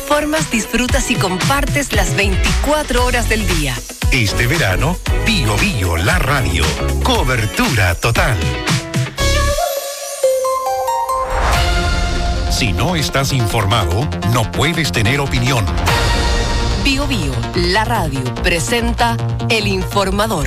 informas, disfrutas y compartes las 24 horas del día. Este verano, Bio Bio, la radio. Cobertura total. Si no estás informado, no puedes tener opinión. Bio Bio, la radio, presenta El Informador.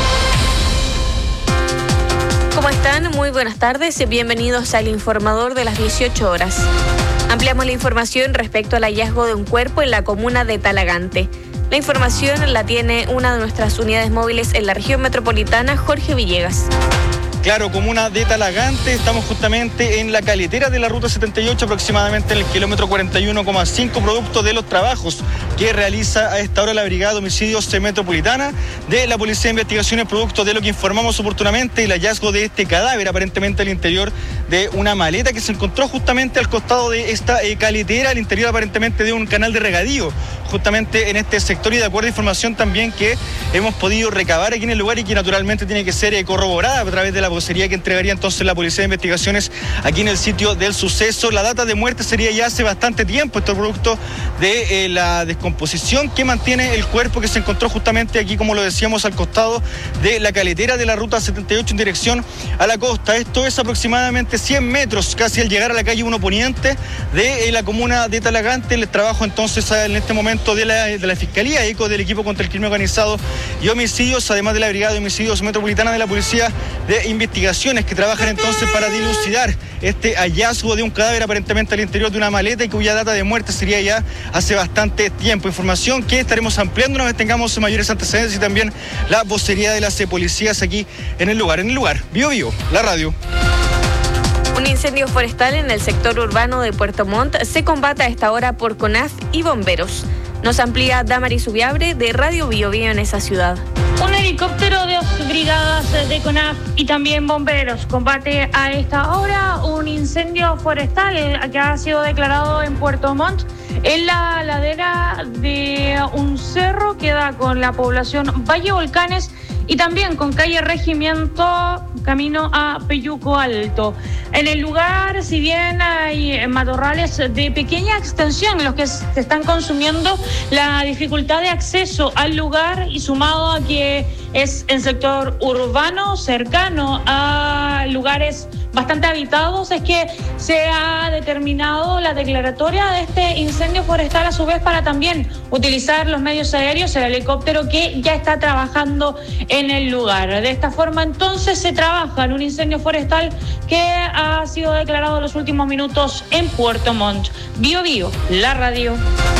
¿Cómo están? Muy buenas tardes. Bienvenidos al Informador de las 18 horas. Ampliamos la información respecto al hallazgo de un cuerpo en la comuna de Talagante. La información la tiene una de nuestras unidades móviles en la región metropolitana, Jorge Villegas. Claro, comuna de Talagante, estamos justamente en la caletera de la ruta 78, aproximadamente en el kilómetro 41,5, producto de los trabajos que realiza a esta hora la Brigada de Homicidios Metropolitana de la Policía de Investigaciones, producto de lo que informamos oportunamente, el hallazgo de este cadáver, aparentemente al interior de una maleta que se encontró justamente al costado de esta caletera, al interior aparentemente de un canal de regadío, justamente en este sector, y de acuerdo a información también que hemos podido recabar aquí en el lugar y que naturalmente tiene que ser corroborada a través de la vocería que entregaría entonces la Policía de Investigaciones aquí en el sitio del suceso. La data de muerte sería ya hace bastante tiempo, esto es producto de la descomposición que mantiene el cuerpo que se encontró justamente aquí, como lo decíamos, al costado de la caletera de la ruta 78 en dirección a la costa. Esto es aproximadamente 100 metros, casi al llegar a la calle 1 Poniente de la comuna de Talagante. El trabajo entonces en este momento de la Fiscalía, del equipo contra el crimen organizado y homicidios, además de la Brigada de Homicidios Metropolitana de la Policía de Investigaciones, que trabajan entonces para dilucidar este hallazgo de un cadáver aparentemente al interior de una maleta y cuya data de muerte sería ya hace bastante tiempo. Información que estaremos ampliando una vez tengamos mayores antecedentes y también la vocería de las policías aquí en el lugar. Bio Bio, la radio. Un incendio forestal en el sector urbano de Puerto Montt se combate a esta hora por CONAF y bomberos. Nos amplía Damaris Ubiabre de Radio Bio Bio en esa ciudad. Un helicóptero de 2 brigadas de CONAF y también bomberos combate a esta hora un incendio forestal que ha sido declarado en Puerto Montt, en la ladera de un cerro que da con la población Valle Volcanes y también con calle Regimiento, camino a Peyuco Alto. En el lugar, si bien hay matorrales de pequeña extensión en los que se están consumiendo, la dificultad de acceso al lugar y sumado a que es en sector urbano cercano a lugares bastante habitados, es que se ha determinado la declaratoria de este incendio forestal, a su vez para también utilizar los medios aéreos, el helicóptero que ya está trabajando en el lugar. De esta forma entonces se trabaja en un incendio forestal que ha sido declarado en los últimos minutos en Puerto Montt. Bio Bio, la radio.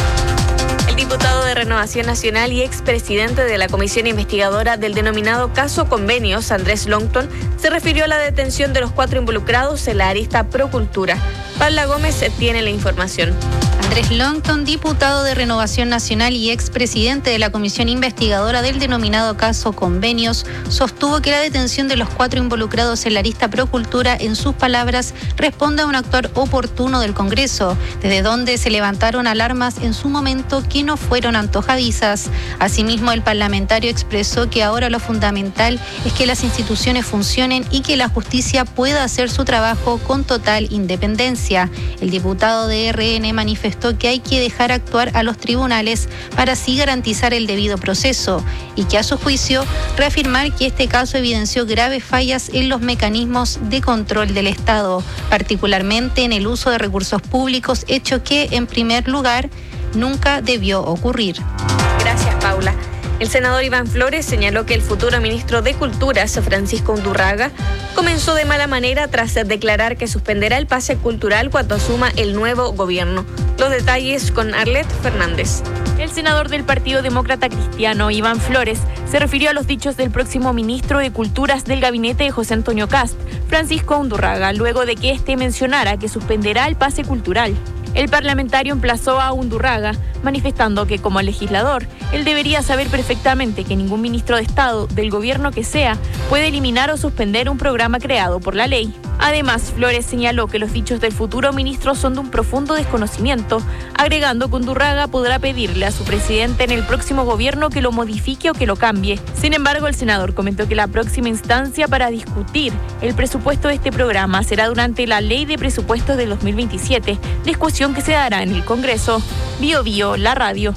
El diputado de Renovación Nacional y expresidente de la Comisión Investigadora del denominado Caso Convenios, Andrés Longton, se refirió a la detención de los 4 involucrados en la arista Procultura. Paula Gómez tiene la información. Andrés Longton, diputado de Renovación Nacional y expresidente de la Comisión Investigadora del denominado Caso Convenios, sostuvo que la detención de los 4 involucrados en la arista Procultura, en sus palabras, responde a un actuar oportuno del Congreso, desde donde se levantaron alarmas en su momento que no fueron antojadizas. Asimismo, el parlamentario expresó que ahora lo fundamental es que las instituciones funcionen y que la justicia pueda hacer su trabajo con total independencia. El diputado de RN manifestó que hay que dejar actuar a los tribunales para así garantizar el debido proceso y que, a su juicio, reafirmar que este caso evidenció graves fallas en los mecanismos de control del Estado, particularmente en el uso de recursos públicos, hecho que, en primer lugar, nunca debió ocurrir. Gracias, Paula. El senador Iván Flores señaló que el futuro ministro de Culturas, Francisco Undurraga, comenzó de mala manera tras declarar que suspenderá el pase cultural cuando asuma el nuevo gobierno. Los detalles con Arlet Fernández. El senador del Partido Demócrata Cristiano, Iván Flores, se refirió a los dichos del próximo ministro de Culturas del gabinete de José Antonio Kast, Francisco Undurraga, luego de que éste mencionara que suspenderá el pase cultural. El parlamentario emplazó a Undurraga, manifestando que, como legislador, él debería saber perfectamente que ningún ministro de Estado, del gobierno que sea, puede eliminar o suspender un programa creado por la ley. Además, Flores señaló que los dichos del futuro ministro son de un profundo desconocimiento, agregando que Undurraga podrá pedirle a su presidente en el próximo gobierno que lo modifique o que lo cambie. Sin embargo, el senador comentó que la próxima instancia para discutir el presupuesto de este programa será durante la Ley de Presupuestos del 2027, discusión que se dará en el Congreso. Bio Bio, la radio.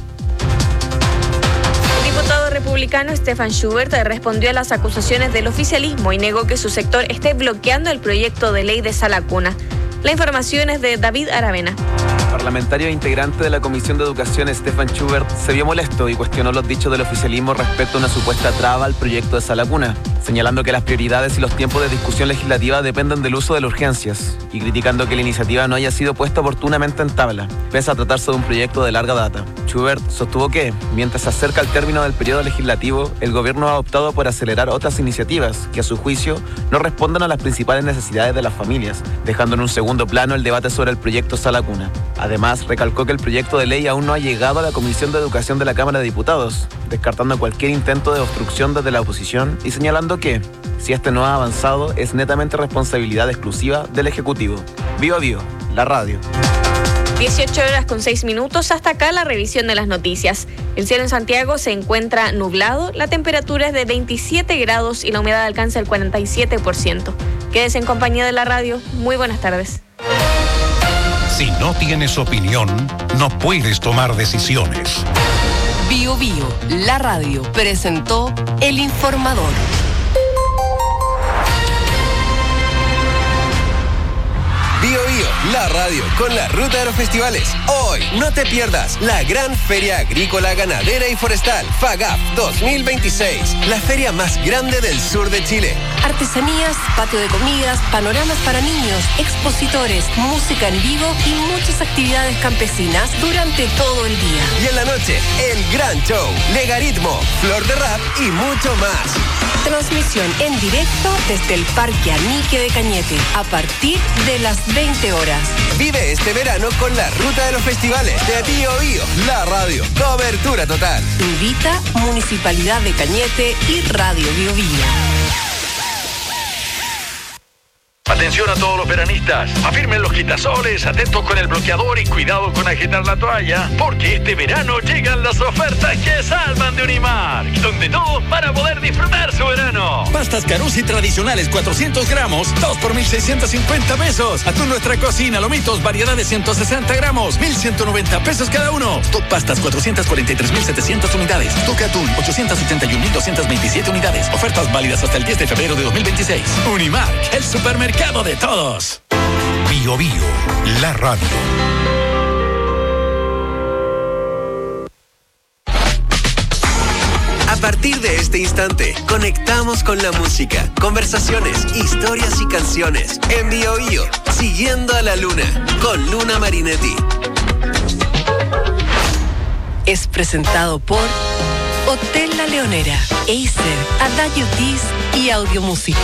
El diputado republicano Stefan Schubert respondió a las acusaciones del oficialismo y negó que su sector esté bloqueando el proyecto de ley de sala cuna. La información es de David Aravena. El parlamentario e integrante de la Comisión de Educación, Stefan Schubert, se vio molesto y cuestionó los dichos del oficialismo respecto a una supuesta traba al proyecto de sala cuna, señalando que las prioridades y los tiempos de discusión legislativa dependen del uso de las urgencias y criticando que la iniciativa no haya sido puesta oportunamente en tabla, pese a tratarse de un proyecto de larga data. Schubert sostuvo que, mientras se acerca el término del periodo legislativo, el gobierno ha optado por acelerar otras iniciativas que, a su juicio, no respondan a las principales necesidades de las familias, dejando en un segundo plano el debate sobre el proyecto sala cuna. Además, recalcó que el proyecto de ley aún no ha llegado a la Comisión de Educación de la Cámara de Diputados, descartando cualquier intento de obstrucción desde la oposición y señalando que, si este no ha avanzado, es netamente responsabilidad exclusiva del Ejecutivo. Bio Bio, la radio. 18:06. Hasta acá la revisión de las noticias. El cielo en Santiago se encuentra nublado, la temperatura es de 27 grados y la humedad alcanza el 47%. Quédese en compañía de la radio. Muy buenas tardes. Si no tienes opinión, no puedes tomar decisiones. Bio Bio, la radio, presentó El Informador. Bio Bio, la radio con la ruta de los festivales. Hoy no te pierdas la gran Feria Agrícola, Ganadera y Forestal, FAGAF 2026, la feria más grande del sur de Chile. Artesanías, patio de comidas, panoramas para niños, expositores, música en vivo y muchas actividades campesinas durante todo el día. Y en la noche, el gran show, Legaritmo, Flor de Rap y mucho más. Transmisión en directo desde el Parque Anique de Cañete a partir de las 20 horas. Vive este verano con la ruta de los festivales de Bio Bio, la radio. Cobertura total. Invita Municipalidad de Cañete y Radio Bio Bio. Atención a todos los veranistas, afirmen los quitasoles, atentos con el bloqueador y cuidado con agitar la toalla, porque este verano llegan las ofertas que salvan de Unimark, donde todos para poder disfrutar su verano. Pastas Carusi tradicionales 400 gramos, 2 por 1,650 pesos. Atún Nuestra Cocina, lomitos, variedad de 160 gramos, 1,190 pesos cada uno. Top Pastas 443,700 unidades. Toque Atún 881,227 unidades. Ofertas válidas hasta el 10 de febrero de 2026. Unimark, el supermercado de todos. Bio Bio, la radio. A partir de este instante, conectamos con la música, conversaciones, historias y canciones. En Bio Bio, Siguiendo a la Luna, con Luna Marinetti. Es presentado por Hotel La Leonera, Acer, Adagio Dis y Audiomúsica.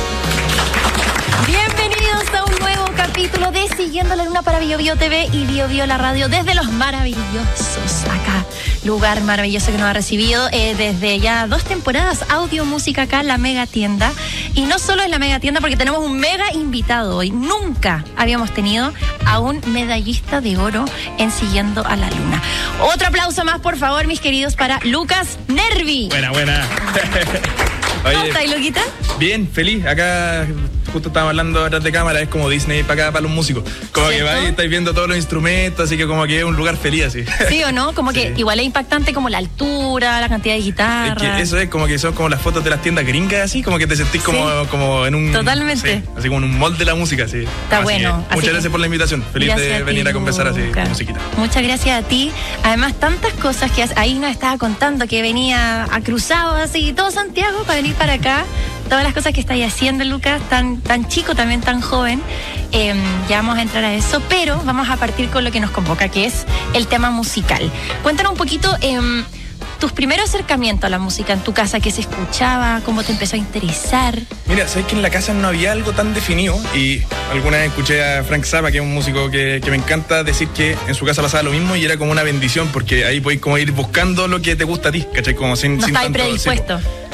Bienvenidos a un nuevo capítulo de Siguiendo la Luna para Bio Bio TV y Bio Bio la radio desde los maravillosos acá. Lugar maravilloso que nos ha recibido desde ya 2 temporadas, Audio Música acá en la mega tienda. Y no solo en la mega tienda, porque tenemos un mega invitado hoy. Nunca habíamos tenido a un medallista de oro en Siguiendo a la Luna. Otro aplauso más, por favor, mis queridos, para Lucas Nervi. Buena. ¿Cómo estás, Luquita? Bien, feliz. Acá justo estábamos hablando detrás de cámara, es como Disney para acá, para los músicos. Como ¿cierto? Que vais, estáis viendo todos los instrumentos, así que como que es un lugar feliz así. ¿Sí o no? Como que igual es impactante como la altura, la cantidad de guitarras. Es que eso es como que son como las fotos de las tiendas gringas, así, como que te sentís como en un... Totalmente. Sí, así como en un molde de la música, así. Está así bueno. Muchas gracias por la invitación. Feliz de venir a conversar así con musiquita. Muchas gracias a ti. Además, tantas cosas que ahí nos estaba contando, que venía a cruzado así, todo Santiago para venir para acá. Todas las cosas que estáis haciendo, Lucas, tan chico, también tan joven. Ya vamos a entrar a eso, pero vamos a partir con lo que nos convoca, que es el tema musical. Cuéntanos un poquito tus primeros acercamientos a la música en tu casa, qué se escuchaba, cómo te empezó a interesar. Mira, sabes que en la casa no había algo tan definido y alguna vez escuché a Frank Zappa, que es un músico que me encanta, decir que en su casa pasaba lo mismo y era como una bendición porque ahí podéis como ir buscando lo que te gusta a ti, ¿cachai? Como sin estáis tanto, predispuesto. Claro.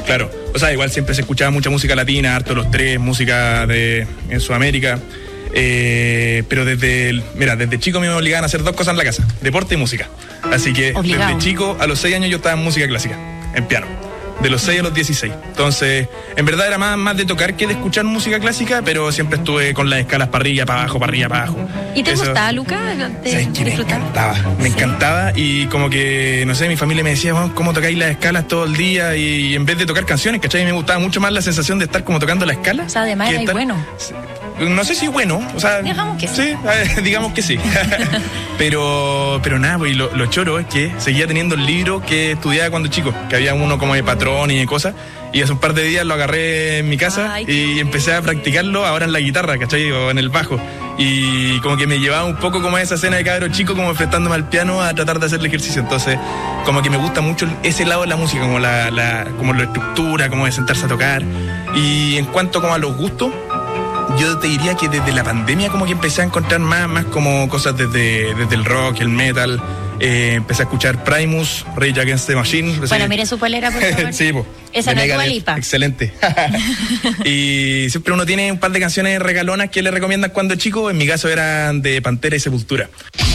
O sea, igual siempre se escuchaba mucha música latina, harto los tres, música en Sudamérica. Pero desde chico me obligaban a hacer 2 cosas en la casa: deporte y música. Así que obligado. Desde chico, a los 6 años yo estaba en música clásica, en piano. De los 6 a los 16. Entonces, en verdad era más de tocar que de escuchar música clásica, pero siempre estuve con las escalas para arriba, para abajo. ¿Y te gustaba, Lucas? Me encantaba y como que, no sé, mi familia me decía, ¿cómo tocáis las escalas todo el día? Y en vez de tocar canciones, ¿cachai? Me gustaba mucho más la sensación de estar como tocando la escala. O sea, además era bueno. No sé si bueno, o sea... Digamos que sí. Digamos que sí. pero nada, pues lo choro es que seguía teniendo el libro que estudiaba cuando chico, que había uno como de patrón y de cosas, y hace un par de días lo agarré en mi casa y empecé a practicarlo ahora en la guitarra, ¿cachai? O en el bajo. Y como que me llevaba un poco como a esa escena de cabro chico, como enfrentándome al piano a tratar de hacer el ejercicio. Entonces, como que me gusta mucho ese lado de la música, como como la estructura, como de sentarse a tocar. Y en cuanto como a los gustos, yo te diría que desde la pandemia como que empecé a encontrar más como cosas desde el rock, el metal. Empecé a escuchar Primus, Rage Against the Machine. Bueno, mire su polera, por favor. Sí, pues. Esa no es Dua Lipa. Excelente. Y siempre uno tiene un par de canciones regalonas que le recomiendan cuando es chico. En mi caso eran de Pantera y Sepultura.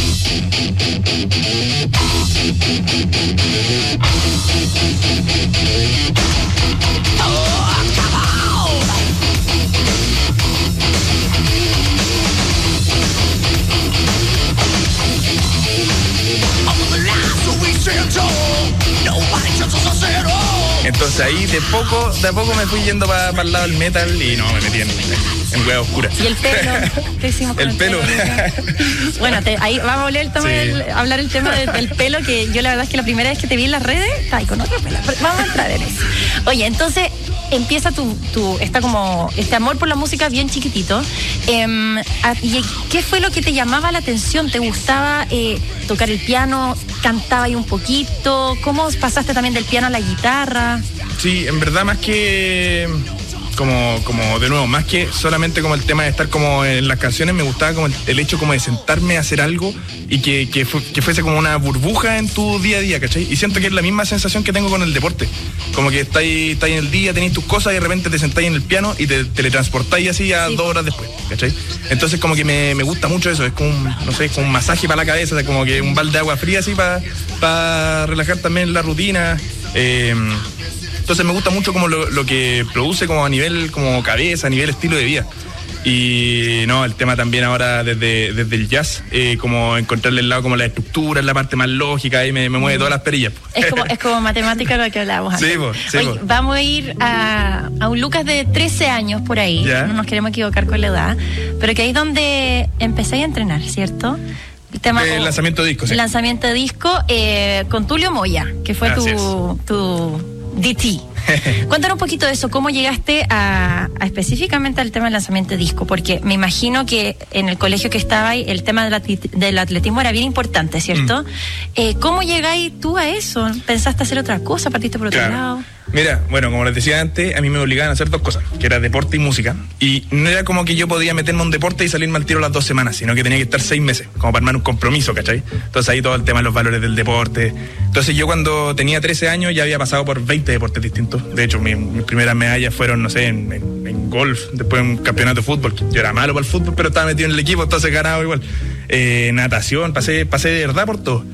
Entonces ahí de a poco me fui yendo para el lado del metal y no, me metí en hueá oscura. ¿Y el pelo? ¿Qué hicimos con el pelo? Bueno, ahí vamos a hablar el tema del pelo, que yo la verdad es que la primera vez que te vi en las redes, está ahí con otro pelo. Vamos a entrar en eso. Oye, entonces empieza este amor por la música bien chiquitito. ¿Y qué fue lo que te llamaba la atención? ¿Te gustaba tocar el piano? ¿Cantaba ahí un poquito? ¿Cómo pasaste también del piano a la guitarra? Sí, en verdad más que como de nuevo, más que solamente como el tema de estar como en las canciones, me gustaba como el hecho como de sentarme a hacer algo y que fuese como una burbuja en tu día a día, ¿cachai? Y siento que es la misma sensación que tengo con el deporte, como que estáis en el día, tenéis tus cosas y de repente te sentáis en el piano y te teletransportáis así a 2 horas después, ¿cachai? Entonces como que me gusta mucho eso, es como un masaje para la cabeza, o sea, como que un balde de agua fría así para relajar también la rutina. Entonces me gusta mucho como lo que produce como a nivel como cabeza, a nivel estilo de vida. Y no, el tema también ahora desde el jazz, como encontrarle el lado como la estructura, la parte más lógica, ahí me mueve todas las perillas. Es como matemática lo que hablábamos antes. Sí, Oye, vamos a ir a un Lucas de 13 años por ahí, ¿ya? No nos queremos equivocar con la edad, pero que ahí es donde empecé a entrenar, ¿cierto? El lanzamiento de disco, sí. Lanzamiento de disco con Tulio Moya, que fue tu DT. Cuéntanos un poquito de eso, ¿cómo llegaste a específicamente al tema del lanzamiento de disco? Porque me imagino que en el colegio que estabais el tema del atletismo era bien importante, ¿cierto? ¿Cómo llegáis tú a eso? ¿Pensaste hacer otra cosa? ¿Partiste por otro lado? Mira, bueno, como les decía antes, a mí me obligaban a hacer 2 cosas, que era deporte y música. Y no era como que yo podía meterme a un deporte y salirme al tiro las 2 semanas, sino que tenía que estar 6 meses, como para armar un compromiso, ¿cachai? Entonces ahí todo el tema de los valores del deporte. Entonces yo cuando tenía 13 años ya había pasado por 20 deportes distintos. De hecho, mis primeras medallas fueron, no sé, en golf, después en un campeonato de fútbol. Yo era malo para el fútbol, pero estaba metido en el equipo, entonces ganaba igual. Natación, pasé de verdad por todo.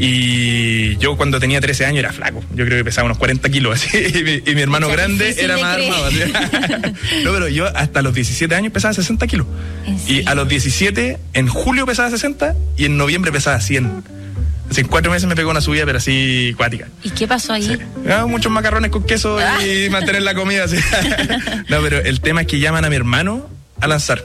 Y yo cuando tenía 13 años era flaco. Yo creo que pesaba unos 40 kilos así. Y mi hermano grande era más armado. No, pero yo hasta los 17 años pesaba 60 kilos. Y a los 17, en julio pesaba 60 y en noviembre pesaba 100. Así en 4 meses me pegó una subida, pero así cuática. ¿Y qué pasó ahí? Sí. Muchos macarrones con queso y mantener la comida así. No, pero el tema es que llaman a mi hermano a lanzar.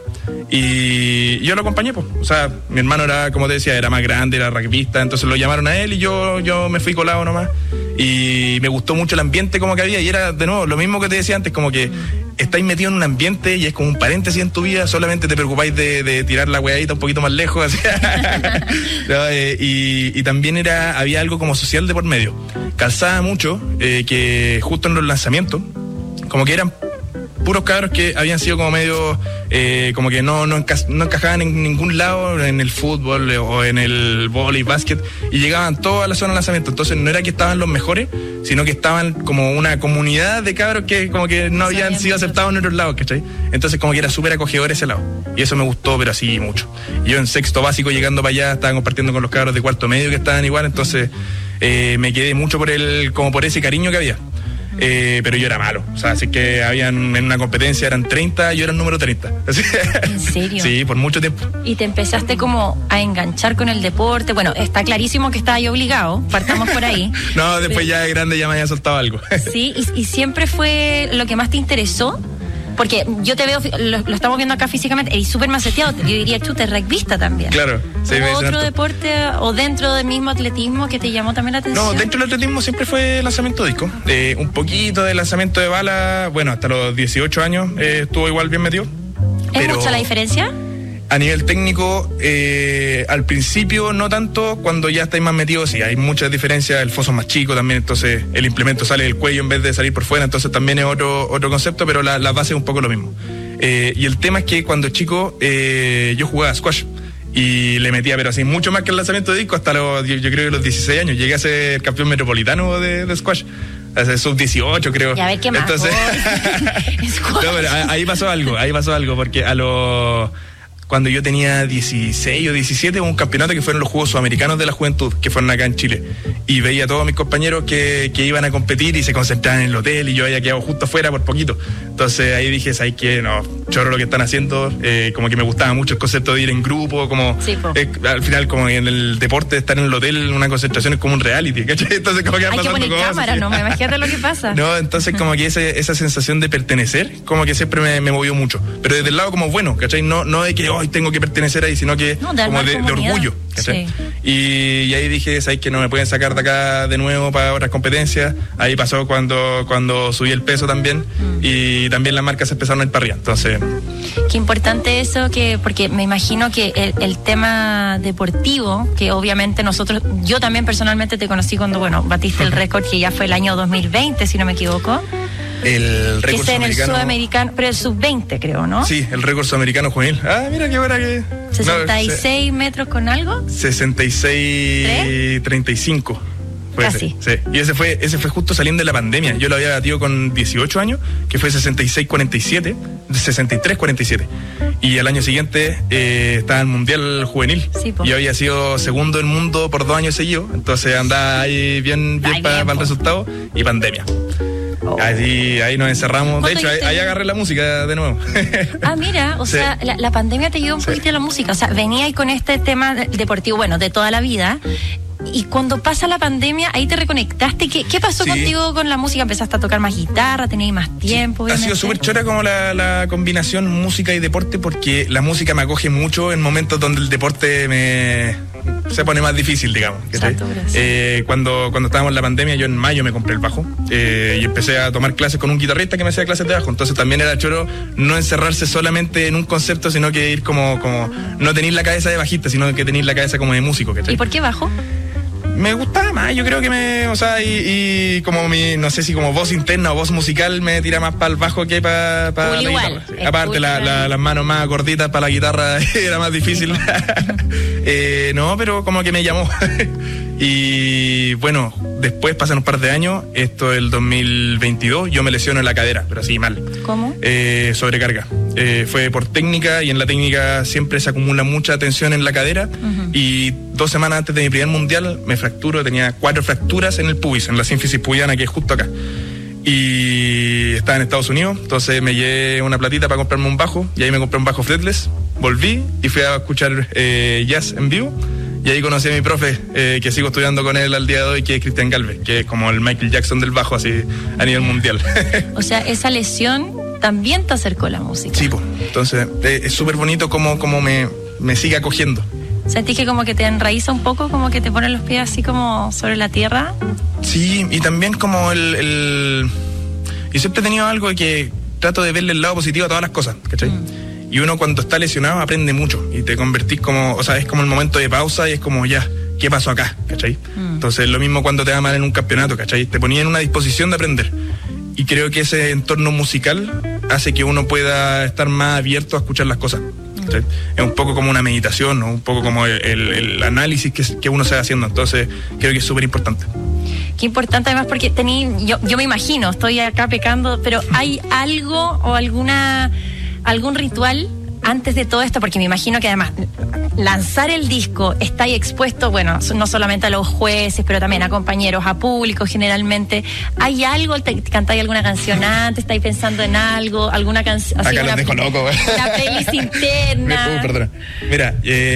Y yo lo acompañé, pues. O sea, mi hermano era, como te decía, era más grande, era rugbyista, entonces lo llamaron a él y yo me fui colado nomás. Y me gustó mucho el ambiente como que había, y era, de nuevo, lo mismo que te decía antes, como que estáis metido en un ambiente y es como un paréntesis en tu vida, solamente te preocupáis de tirar la weadita un poquito más lejos, así. No, y también había algo como social de por medio. Calzaba mucho que justo en los lanzamientos, como que eran puros cabros que habían sido como medio, como que no encajaban en ningún lado, en el fútbol o en el vóley, básquet, y llegaban todos a la zona de lanzamiento. Entonces no era que estaban los mejores, sino que estaban como una comunidad de cabros que como que no habían sido aceptados en otros lados, ¿cachai? Entonces como que era súper acogedor ese lado. Y eso me gustó, pero así mucho. Y yo en sexto básico, llegando para allá, estaba compartiendo con los cabros de cuarto medio que estaban igual, entonces me quedé mucho por ese cariño que había. Pero yo era malo, o sea, así que habían en una competencia eran 30, yo era el número 30. ¿En serio? Sí, por mucho tiempo. Y te empezaste como a enganchar con el deporte. Bueno, está clarísimo que estaba ahí obligado, partamos por ahí. No, después ya de grande ya me había soltado algo. Sí, y siempre fue lo que más te interesó. Porque yo te veo, lo estamos viendo acá físicamente, y súper maceteado. Yo diría, chuta, rugbyista también. Claro. Sí, ¿Hubo otro deporte o dentro del mismo atletismo que te llamó también la atención? No, dentro del atletismo siempre fue lanzamiento de disco. Un poquito de lanzamiento de bala, bueno, hasta los 18 años estuvo igual bien metido. ¿Es mucha la diferencia? A nivel técnico, al principio no tanto, cuando ya estáis más metidos, sí, hay muchas diferencias, el foso es más chico también, entonces el implemento sale del cuello en vez de salir por fuera, entonces también es otro concepto, pero la base es un poco lo mismo. Y el tema es que cuando chico yo jugaba squash y le metía, pero así, mucho más que el lanzamiento de disco, hasta yo creo que los 16 años, llegué a ser campeón metropolitano de squash. Sub-18 creo. Y a ver qué más. Entonces, no, pero ahí pasó algo, porque cuando yo tenía 16 o 17, hubo un campeonato que fueron los Juegos Sudamericanos de la Juventud, que fueron acá en Chile. Y veía a todos mis compañeros que iban a competir y se concentraban en el hotel y yo había quedado justo afuera por poquito. Entonces ahí dije, ¿sabes qué? No, chorro lo que están haciendo. Como que me gustaba mucho el concepto de ir en grupo, como sí, al final como en el deporte, estar en el hotel, una concentración es como un reality, ¿cachai? Entonces como que hay que poner cámara, no me imagínate lo que pasa. No, entonces como que esa sensación de pertenecer, como que siempre me movió mucho. Pero desde el lado como bueno, ¿cachai? No de que hoy tengo que pertenecer ahí, sino que como de orgullo, ¿cachai? Sí. Y ahí dije, ¿sabes que no me pueden sacar de acá de nuevo para otras competencias? Ahí pasó cuando subí el peso también y también las marcas empezaron a ir para arriba. Entonces, qué importante eso, porque me imagino que el tema deportivo, que obviamente yo también personalmente te conocí cuando, batiste el récord, que ya fue el año 2020, si no me equivoco. El récord sudamericano. En el sudamericano, pero el sub-20 creo, ¿no? Sí, el récord sudamericano juvenil. Ah, mira qué buena que... 66 metros con algo. 66.35. Casi. Sí. Y ese fue justo saliendo de la pandemia. Yo lo había batido con 18 años, que fue 66.47, 63.47. Y al año siguiente estaba el Mundial Juvenil. Sí, y yo había sido segundo del mundo por 2 años seguidos. Entonces andaba ahí bien para el resultado y pandemia. Ahí nos encerramos. De hecho, ahí agarré la música de nuevo. Mira, o sea, la pandemia te ayudó un poquito a la música. O sea, venía ahí con este tema deportivo, de toda la vida. Y cuando pasa la pandemia, ahí te reconectaste. ¿Qué pasó contigo con la música? ¿Empezaste a tocar más guitarra? ¿Tenías más tiempo? Ha sido súper chora como la combinación música y deporte, porque la música me acoge mucho en momentos donde el deporte se pone más difícil, digamos. Cuando estábamos en la pandemia, yo en mayo me compré el bajo y empecé a tomar clases con un guitarrista que me hacía clases de bajo. Entonces también era choro no encerrarse solamente en un concepto, sino que ir como no tener la cabeza de bajista, sino que tener la cabeza como de músico. ¿Cachai? ¿Y por qué bajo? Me gustaba más, yo creo que y como no sé si como voz interna o voz musical me tira más para el bajo que para la guitarra. Sí. Aparte las manos más gorditas para la guitarra era más difícil. No, pero como que me llamó. Y bueno, después pasan un par de años, esto es el 2022, yo me lesiono en la cadera, pero así mal. ¿Cómo? Sobrecarga. Fue por técnica, y en la técnica siempre se acumula mucha tensión en la cadera. Y 2 semanas antes de mi primer mundial me fracturo, tenía 4 fracturas en el pubis, en la sínfisis pubiana, que es justo acá. Y estaba en Estados Unidos, entonces me llevé una platita para comprarme un bajo, y ahí me compré un bajo fretless, volví y fui a escuchar jazz en vivo. Y ahí conocí a mi profe, que sigo estudiando con él al día de hoy, que es Cristian Galvez, que es como el Michael Jackson del bajo, así a nivel mundial. O sea, esa lesión también te acercó a la música. Sí, pues. Entonces es súper bonito como me sigue acogiendo. ¿Sentís que como que te enraiza un poco, como que te pone los pies así como sobre la tierra? Sí, y también como yo siempre he tenido algo de que trato de verle el lado positivo a todas las cosas, ¿cachai? Y uno cuando está lesionado aprende mucho y te convertís es como el momento de pausa y es como ya, ¿qué pasó acá? ¿Cachai? Entonces lo mismo cuando te va mal en un campeonato, ¿cachai? Te ponía en una disposición de aprender. Y creo que ese entorno musical hace que uno pueda estar más abierto a escuchar las cosas. ¿Sí? Es un poco como una meditación, ¿no? Un poco como el análisis que uno se va haciendo. Entonces creo que es súper importante. Qué importante además porque yo me imagino, estoy acá pecando, pero ¿hay algo o algún ritual antes de todo esto? Porque me imagino que además lanzar el disco está ahí expuesto, bueno, no solamente a los jueces, pero también a compañeros, a público generalmente. ¿Hay algo? ¿Te cantáis alguna canción antes? ¿Estáis pensando en algo? ¿Alguna canción? Acá los dejo loco, güey. La playlist interna. Perdona. Mira,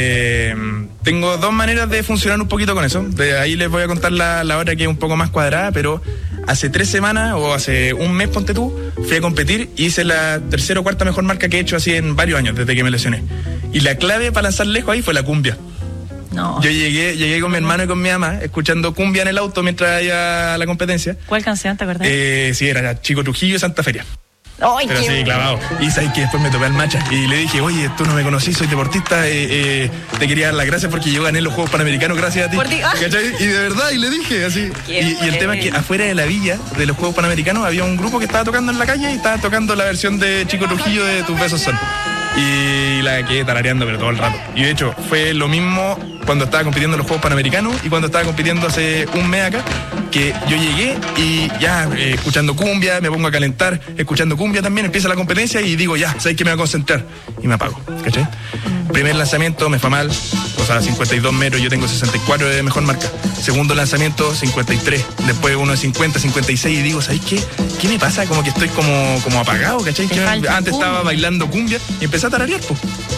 tengo dos maneras de funcionar un poquito con eso. De ahí les voy a contar la hora que es un poco más cuadrada, pero hace 3 semanas o hace un mes, ponte tú, fui a competir y hice la 3ª o 4ª mejor marca que he hecho así en varios años, desde que me lesioné. Y la clave para lanzar lejos ahí fue la cumbia. No. Yo llegué con mi hermano y con mi mamá, escuchando cumbia en el auto mientras iba a la competencia. ¿Cuál canción, te acordás? Sí, era Chico Trujillo y Santa Feria. ¡Ay, pero sí, clavado! Y sabes que después me topé al Macha y le dije, oye, tú no me conocí, soy deportista, te quería dar las gracias porque yo gané los Juegos Panamericanos gracias a ti. ¿Cachai? Y de verdad, y le dije así. Y el tema es que afuera de la villa de los Juegos Panamericanos había un grupo que estaba tocando en la calle y estaba tocando la versión de Chico Trujillo de Tus besos son. Y la quedé tarareando pero todo el rato. Y de hecho fue lo mismo cuando estaba compitiendo en los Juegos Panamericanos y cuando estaba compitiendo hace un mes acá, que yo llegué y ya escuchando cumbia, me pongo a calentar, escuchando cumbia también, empieza la competencia y digo, ya, ¿sabes qué? Me voy a concentrar y me apago, ¿cachai? Primer lanzamiento me fue mal, o sea, 52 metros, yo tengo 64 de mejor marca. Segundo lanzamiento, 53, después uno de 50, 56 y digo, ¿sabes qué? ¿Qué me pasa? Como que estoy como apagado, ¿cachai? Que antes estaba bailando cumbia y empecé a tararear, pues.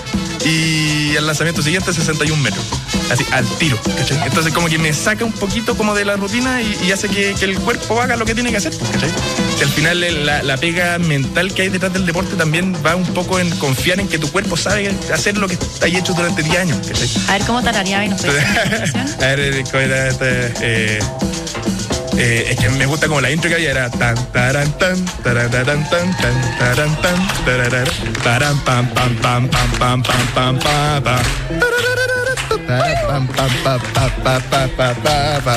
Y al lanzamiento siguiente 61 metros, así al tiro, ¿cachai? Entonces como que me saca un poquito como de la rutina y hace que el cuerpo haga lo que tiene que hacer, ¿cachai? Que al final la pega mental que hay detrás del deporte también va un poco en confiar en que tu cuerpo sabe hacer lo que hay hecho durante 10 años, ¿cachai? A ver, ¿cómo tarareaba y nos puede hacer una A ver, ¿cómo era es que me gusta como la intro que había, era tan taran tan tararán tan tan taran tan tararán taran pam pam pam pam pam pam pam pam pam pam pam pam pam pam pam.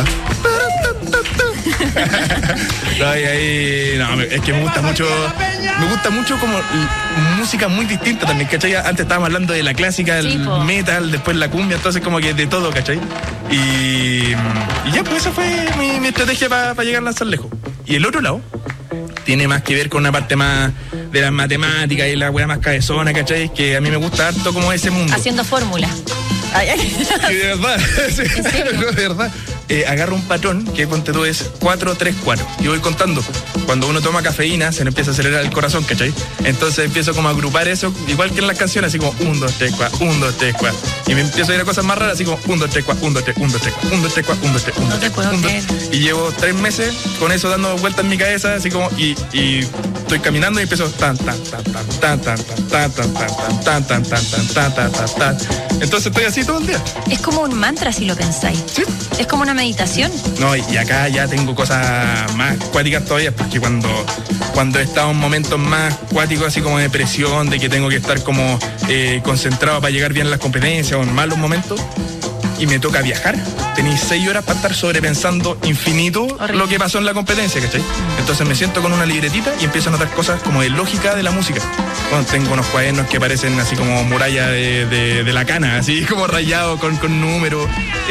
No, es que me gusta mucho como música muy distinta también, ¿cachai? Antes estábamos hablando de la clásica, el metal, después la cumbia, entonces como que de todo, ¿cachai? Y ya, pues esa fue mi estrategia para llegar a lanzar lejos. Y el otro lado tiene más que ver con una parte más de las matemáticas y la weá más cabezona, ¿cachai? Que a mí me gusta harto como ese mundo. Haciendo fórmula. Sí, de verdad, sí, no, de verdad. Agarro un patrón que, ponte tú, es 4-3-4 y voy contando. Cuando uno toma cafeína se le empieza a acelerar el corazón, ¿cachai? Entonces empiezo como a agrupar eso, igual que en las canciones, así como 1, 2, 3, 4, 1, 2, 3, 4. Y me empiezo a ir a cosas más raras, así como 1, 2, 3, 4, 1, 2, 3, 1, 2, 3, 1, 2, 3, 4, 1, 2, 3, 1, 2, 3, 1, 2, 3. Y llevo 3 meses con eso dando vueltas en mi cabeza, así como, y estoy caminando y empiezo tan tan tan tan tan tan tan tan tan tan tan tan tan tan tan. Entonces estoy así todo el día. Es como un mantra si lo pensáis. Sí. Es como una meditación. No, y acá ya tengo cosas más cuáticas todavía, porque cuando he estado en momentos más cuáticos, así como de presión, de que tengo que estar como concentrado para llegar bien a las competencias o en malos momentos, y me toca viajar, tenéis 6 horas para estar sobrepensando infinito lo que pasó en la competencia, ¿cachai? Entonces me siento con una libretita y empiezo a notar cosas como de lógica de la música. Bueno, tengo unos cuadernos que parecen así como muralla de la cana, así como rayados con números,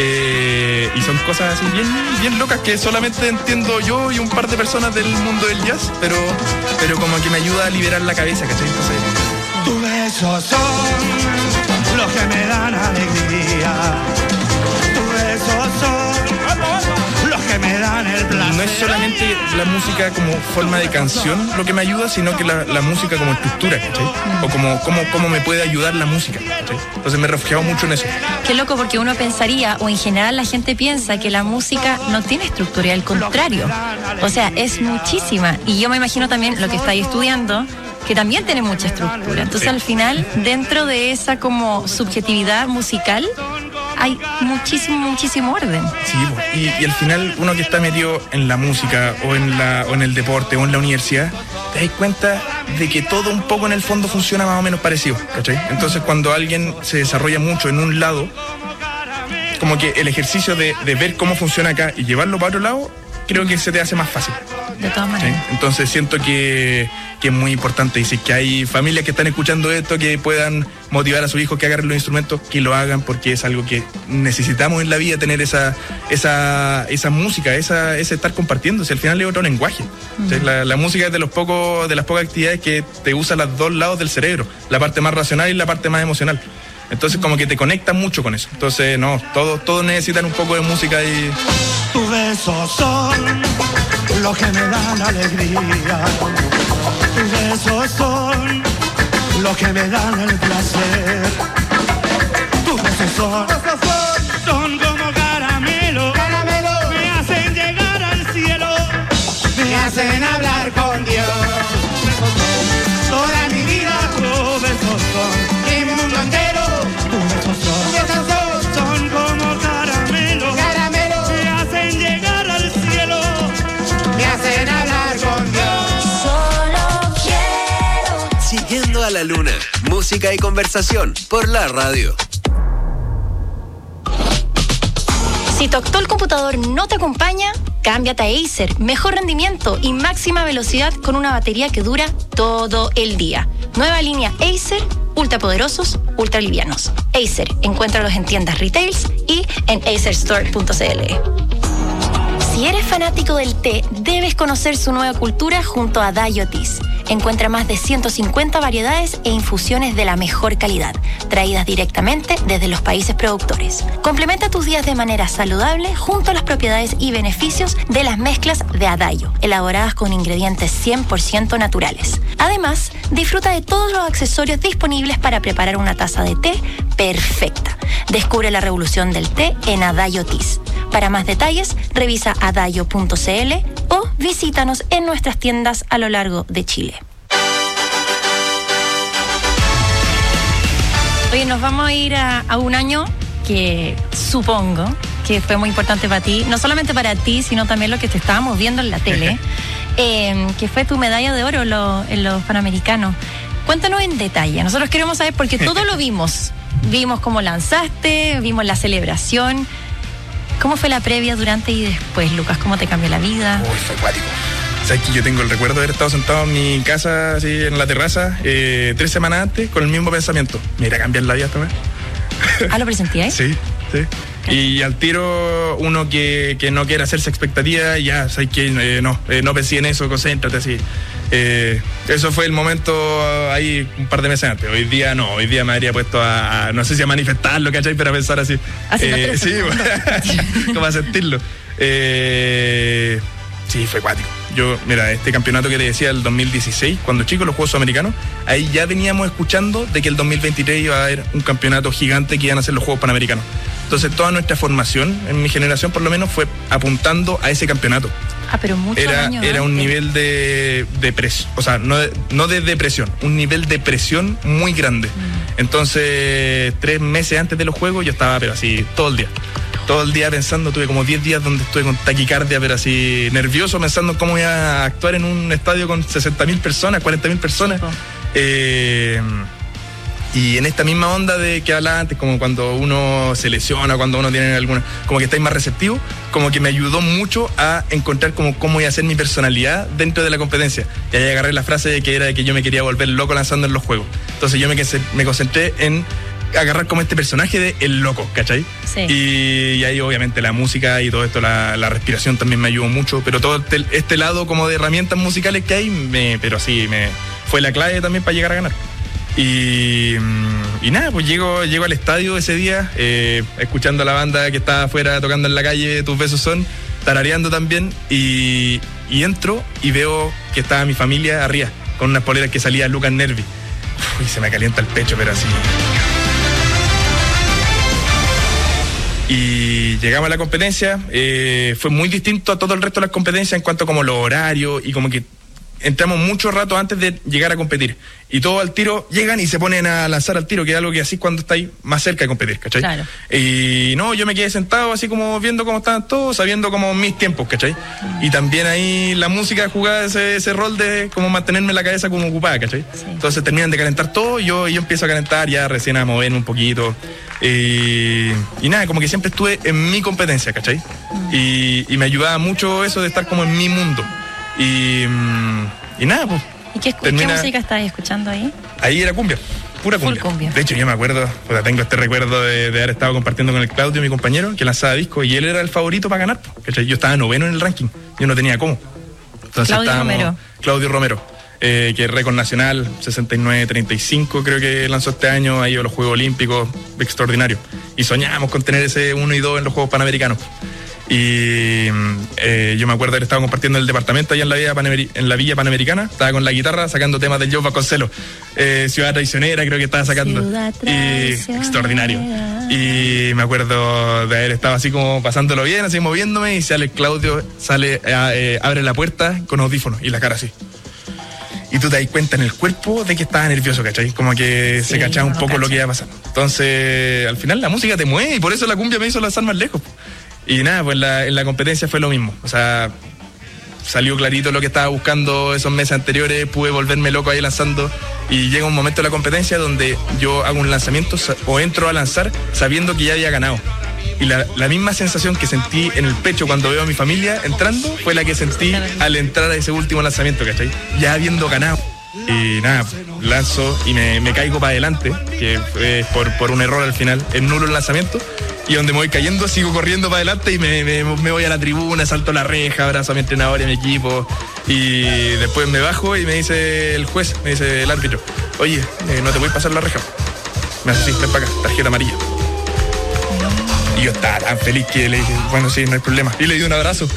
y son cosas así bien locas que solamente entiendo yo y un par de personas del mundo del jazz, pero como que me ayuda a liberar la cabeza, ¿cachai? Entonces, tus besos son los que me dan alegría. Tus besos son los que me dan el placer. No es solamente la música como forma de canción lo que me ayuda, sino que la música como estructura, ¿cachai? O cómo me puede ayudar la música, ¿cachai? Entonces me he refugiado mucho en eso. Qué loco, porque uno pensaría, o en general la gente piensa, que la música no tiene estructura, al contrario. O sea, es muchísima. Y yo me imagino también lo que estáis estudiando, que también tiene mucha estructura. Entonces, al final, dentro de esa como subjetividad musical, hay muchísimo orden. Sí, y al final uno que está metido en la música o en el deporte o en la universidad, te das cuenta de que todo un poco en el fondo funciona más o menos parecido, ¿cachai? Entonces cuando alguien se desarrolla mucho en un lado, como que el ejercicio de ver cómo funciona acá y llevarlo para otro lado creo que se te hace más fácil. De todas maneras. ¿Sí? Entonces siento que es muy importante. Y si que hay familias que están escuchando esto, que puedan motivar a sus hijos que agarren los instrumentos, que lo hagan, porque es algo que necesitamos en la vida, tener esa música, ese estar compartiendo. Si al final es otro lenguaje. ¿Sí? La música es de las pocas actividades que te usa los dos lados del cerebro, la parte más racional y la parte más emocional. Entonces como que te conecta mucho con eso. Entonces no, todos necesitan un poco de música y... Tus besos son lo que me dan alegría. Tus besos son lo que me dan el placer. Tus besos son como caramelo. Me hacen llegar al cielo. Me hacen hablar con Dios. Toda mi vida tus besos son mi mundo entero. Tus besos son como caramelo. Me hacen llegar al cielo. Me hacen hablar con Dios. Solo quiero. Siguiendo a la luna, música y conversación por la radio. Si tu actual computador no te acompaña, cámbiate a Acer. Mejor rendimiento y máxima velocidad con una batería que dura todo el día. Nueva línea Acer, ultrapoderosos, ultralivianos. Acer, encuéntralos en tiendas retails y en acerstore.cl. Si eres fanático del té, debes conocer su nueva cultura junto a Adagio Teas. Encuentra más de 150 variedades e infusiones de la mejor calidad, traídas directamente desde los países productores. Complementa tus días de manera saludable junto a las propiedades y beneficios de las mezclas de Adagio, elaboradas con ingredientes 100% naturales. Además, disfruta de todos los accesorios disponibles para preparar una taza de té perfecta. Descubre la revolución del té en Adagio Teas. Para más detalles, revisa adagio.cl o visítanos en nuestras tiendas a lo largo de Chile. Oye, nos vamos a ir a un año que supongo que fue muy importante para ti, no solamente para ti, sino también lo que te estábamos viendo en la tele, que fue tu medalla de oro en los Panamericanos. Cuéntanos en detalle, nosotros queremos saber porque todo lo vimos. Vimos cómo lanzaste, vimos la celebración. ¿Cómo fue la previa, durante y después, Lucas? ¿Cómo te cambió la vida? Uy, fue acuático. ¿Sabes que yo tengo el recuerdo de haber estado sentado en mi casa, así en la terraza, 3 semanas antes, con el mismo pensamiento? Mira, cambiar la vida también. ¿Ah, lo presentías? Sí. Y al tiro, uno que no quiere hacerse expectativa, ya, ¿sabes que no pensé en eso, concéntrate así. Eso fue el momento ahí un par de meses antes. Hoy día no, hoy día me habría puesto a no sé si a manifestarlo, ¿cachai? Pero a pensar así. Sí, como a sentirlo. Sí, fue cuático. Yo, mira, este campeonato que te decía, el 2016, cuando chicos, los Juegos Sudamericanos, ahí ya veníamos escuchando de que el 2023 iba a haber un campeonato gigante que iban a ser los Juegos Panamericanos. Entonces toda nuestra formación, en mi generación por lo menos, fue apuntando a ese campeonato. Pero muchos años era un nivel de presión, o sea, no de depresión, un nivel de presión muy grande. Entonces, 3 meses antes de los Juegos yo estaba, pero así, todo el día pensando. Tuve como 10 días donde estuve con taquicardia, pero así nervioso, pensando en cómo iba a actuar en un estadio con 60.000 personas, 40.000 personas. Y en esta misma onda de que hablaba antes, como cuando uno se lesiona, cuando uno tiene alguna, como que estáis más receptivo, como que me ayudó mucho a encontrar como cómo iba a ser mi personalidad dentro de la competencia. Y ahí agarré la frase de que era de que yo me quería volver loco lanzando en los juegos. Entonces yo me concentré en agarrar como este personaje de el loco, ¿cachai? Sí. Y ahí obviamente la música y todo esto, la respiración también me ayudó mucho, pero todo este lado como de herramientas musicales que hay, pero sí, fue la clave también para llegar a ganar. Y nada, pues llego al estadio ese día, escuchando a la banda que estaba afuera tocando en la calle, Tus Besos Son, tarareando también, y entro y veo que estaba mi familia arriba, con unas poleras que salía Lucas Nervi. Y se me calienta el pecho, pero así. Y llegamos a la competencia, fue muy distinto a todo el resto de las competencias en cuanto como los horarios, y como que entramos mucho rato antes de llegar a competir. Y todos al tiro llegan y se ponen a lanzar al tiro, que es algo que así cuando estáis más cerca de competir, ¿cachai? Claro. Y no, yo me quedé sentado así como viendo cómo estaban todos, sabiendo como mis tiempos, ¿cachai? Y también ahí la música jugaba ese rol de como mantenerme la cabeza como ocupada, ¿cachai? Sí. Entonces terminan de calentar todo y yo empiezo a calentar ya recién a moverme un poquito. Y nada, como que siempre estuve en mi competencia, ¿cachai? Y me ayudaba mucho eso de estar como en mi mundo. Y nada, pues. ¿Y qué música estabas escuchando ahí? Ahí era cumbia, pura cumbia. Full cumbia. De hecho, yo me acuerdo, tengo este recuerdo de haber estado compartiendo con el Claudio, mi compañero, que lanzaba discos, y él era el favorito para ganar. ¿Cachai? Yo estaba 9º en el ranking, yo no tenía cómo. Entonces Claudio Romero, que es récord nacional, 69-35 creo que lanzó este año, ha ido a los Juegos Olímpicos, extraordinario. Y soñábamos con tener ese 1 y 2 en los Juegos Panamericanos. Y yo me acuerdo de haber estado compartiendo el departamento allá en la Villa Panamericana. Estaba con la guitarra sacando temas del Joe Vasconcelos. Ciudad Traicionera creo que estaba sacando. Y extraordinario. Y me acuerdo de haber estado así como pasándolo bien, así moviéndome, y sale Claudio, abre la puerta con audífonos y la cara así. Y tú te das cuenta en el cuerpo de que estaba nervioso, ¿cachai? Como que se cachaba un poco lo que iba a pasar. Entonces, al final la música te mueve, y por eso la cumbia me hizo lanzar más lejos. Y nada, pues en la competencia fue lo mismo. O sea, salió clarito lo que estaba buscando esos meses anteriores, pude volverme loco ahí lanzando, y llega un momento de la competencia donde yo hago un lanzamiento o entro a lanzar sabiendo que ya había ganado. Y la misma sensación que sentí en el pecho cuando veo a mi familia entrando fue la que sentí al entrar a ese último lanzamiento, ¿cachai? Ya habiendo ganado. Y nada, lanzo y me caigo para adelante, que por un error al final, es nulo el lanzamiento. Y donde me voy cayendo, sigo corriendo para adelante y me voy a la tribuna, salto la reja, abrazo a mi entrenador y a mi equipo. Y después me bajo y me dice el juez, me dice el árbitro, oye, no te voy a pasar la reja. Me hace así, ven para acá, tarjeta amarilla. Y yo estaba tan feliz que le dije, bueno, sí, no hay problema. Y le di un abrazo.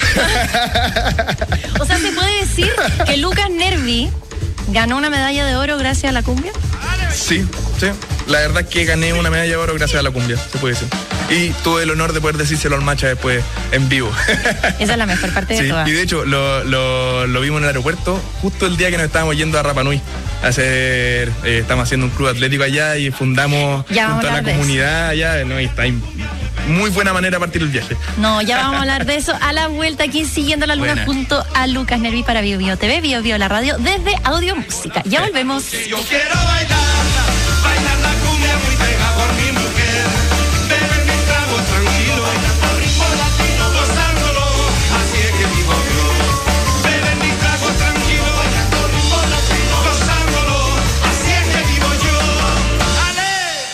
O sea, ¿se puede decir que Lucas Nervi ganó una medalla de oro gracias a la cumbia? Sí. La verdad es que gané una medalla de oro gracias a la cumbia, se puede decir. Y tuve el honor de poder decírselo al Macha después en vivo. Esa es la mejor parte de todas. Y de hecho lo vimos en el aeropuerto justo el día que nos estábamos yendo a Rapa Nui a hacer, estamos haciendo un club atlético allá y fundamos junto a la comunidad allá, ¿no? Y está muy buena manera de partir el viaje. No, ya vamos a hablar de eso a la vuelta, aquí siguiendo la luna junto a Lucas Nervi para Bio Bio TV, Bio Bio la radio, desde Audio Música. Ya volvemos. Yo quiero bailar la cumbia muy pega por mi mujer, beber mis tragos tranquilo, al ritmo latino gozándolo, así es que vivo yo. Beber mis tragos tranquilo, al ritmo latino gozándolo, así es que vivo yo. ¡Ale!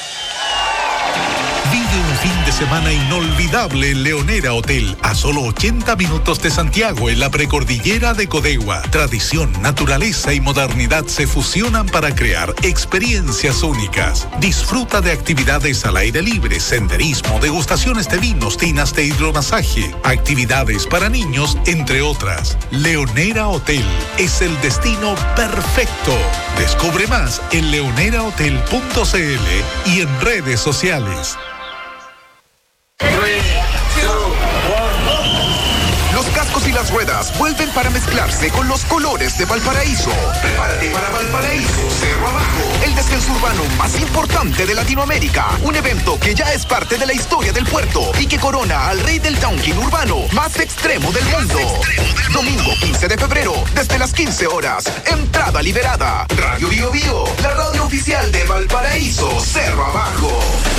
Vive un fin de semana inolvidable en Leonera Hotel, a solo 80 minutos de Santiago, en la precordillera de Codegua. Tradición, naturaleza y modernidad se fusionan para crear experiencias únicas. Disfruta de actividades al aire libre, senderismo, degustaciones de vinos, tinas de hidromasaje, actividades para niños, entre otras. Leonera Hotel es el destino perfecto. Descubre más en leonerahotel.cl y en redes sociales. Los cascos y las ruedas vuelven para mezclarse con los colores de Valparaíso. Prepárate para Valparaíso Cerro Abajo, el descenso urbano más importante de Latinoamérica. Un evento que ya es parte de la historia del puerto y que corona al rey del downhill urbano más extremo del mundo. Domingo 15 de febrero, desde las 15 horas. Entrada liberada. Radio Bio Bio, la radio oficial de Valparaíso Cerro Abajo.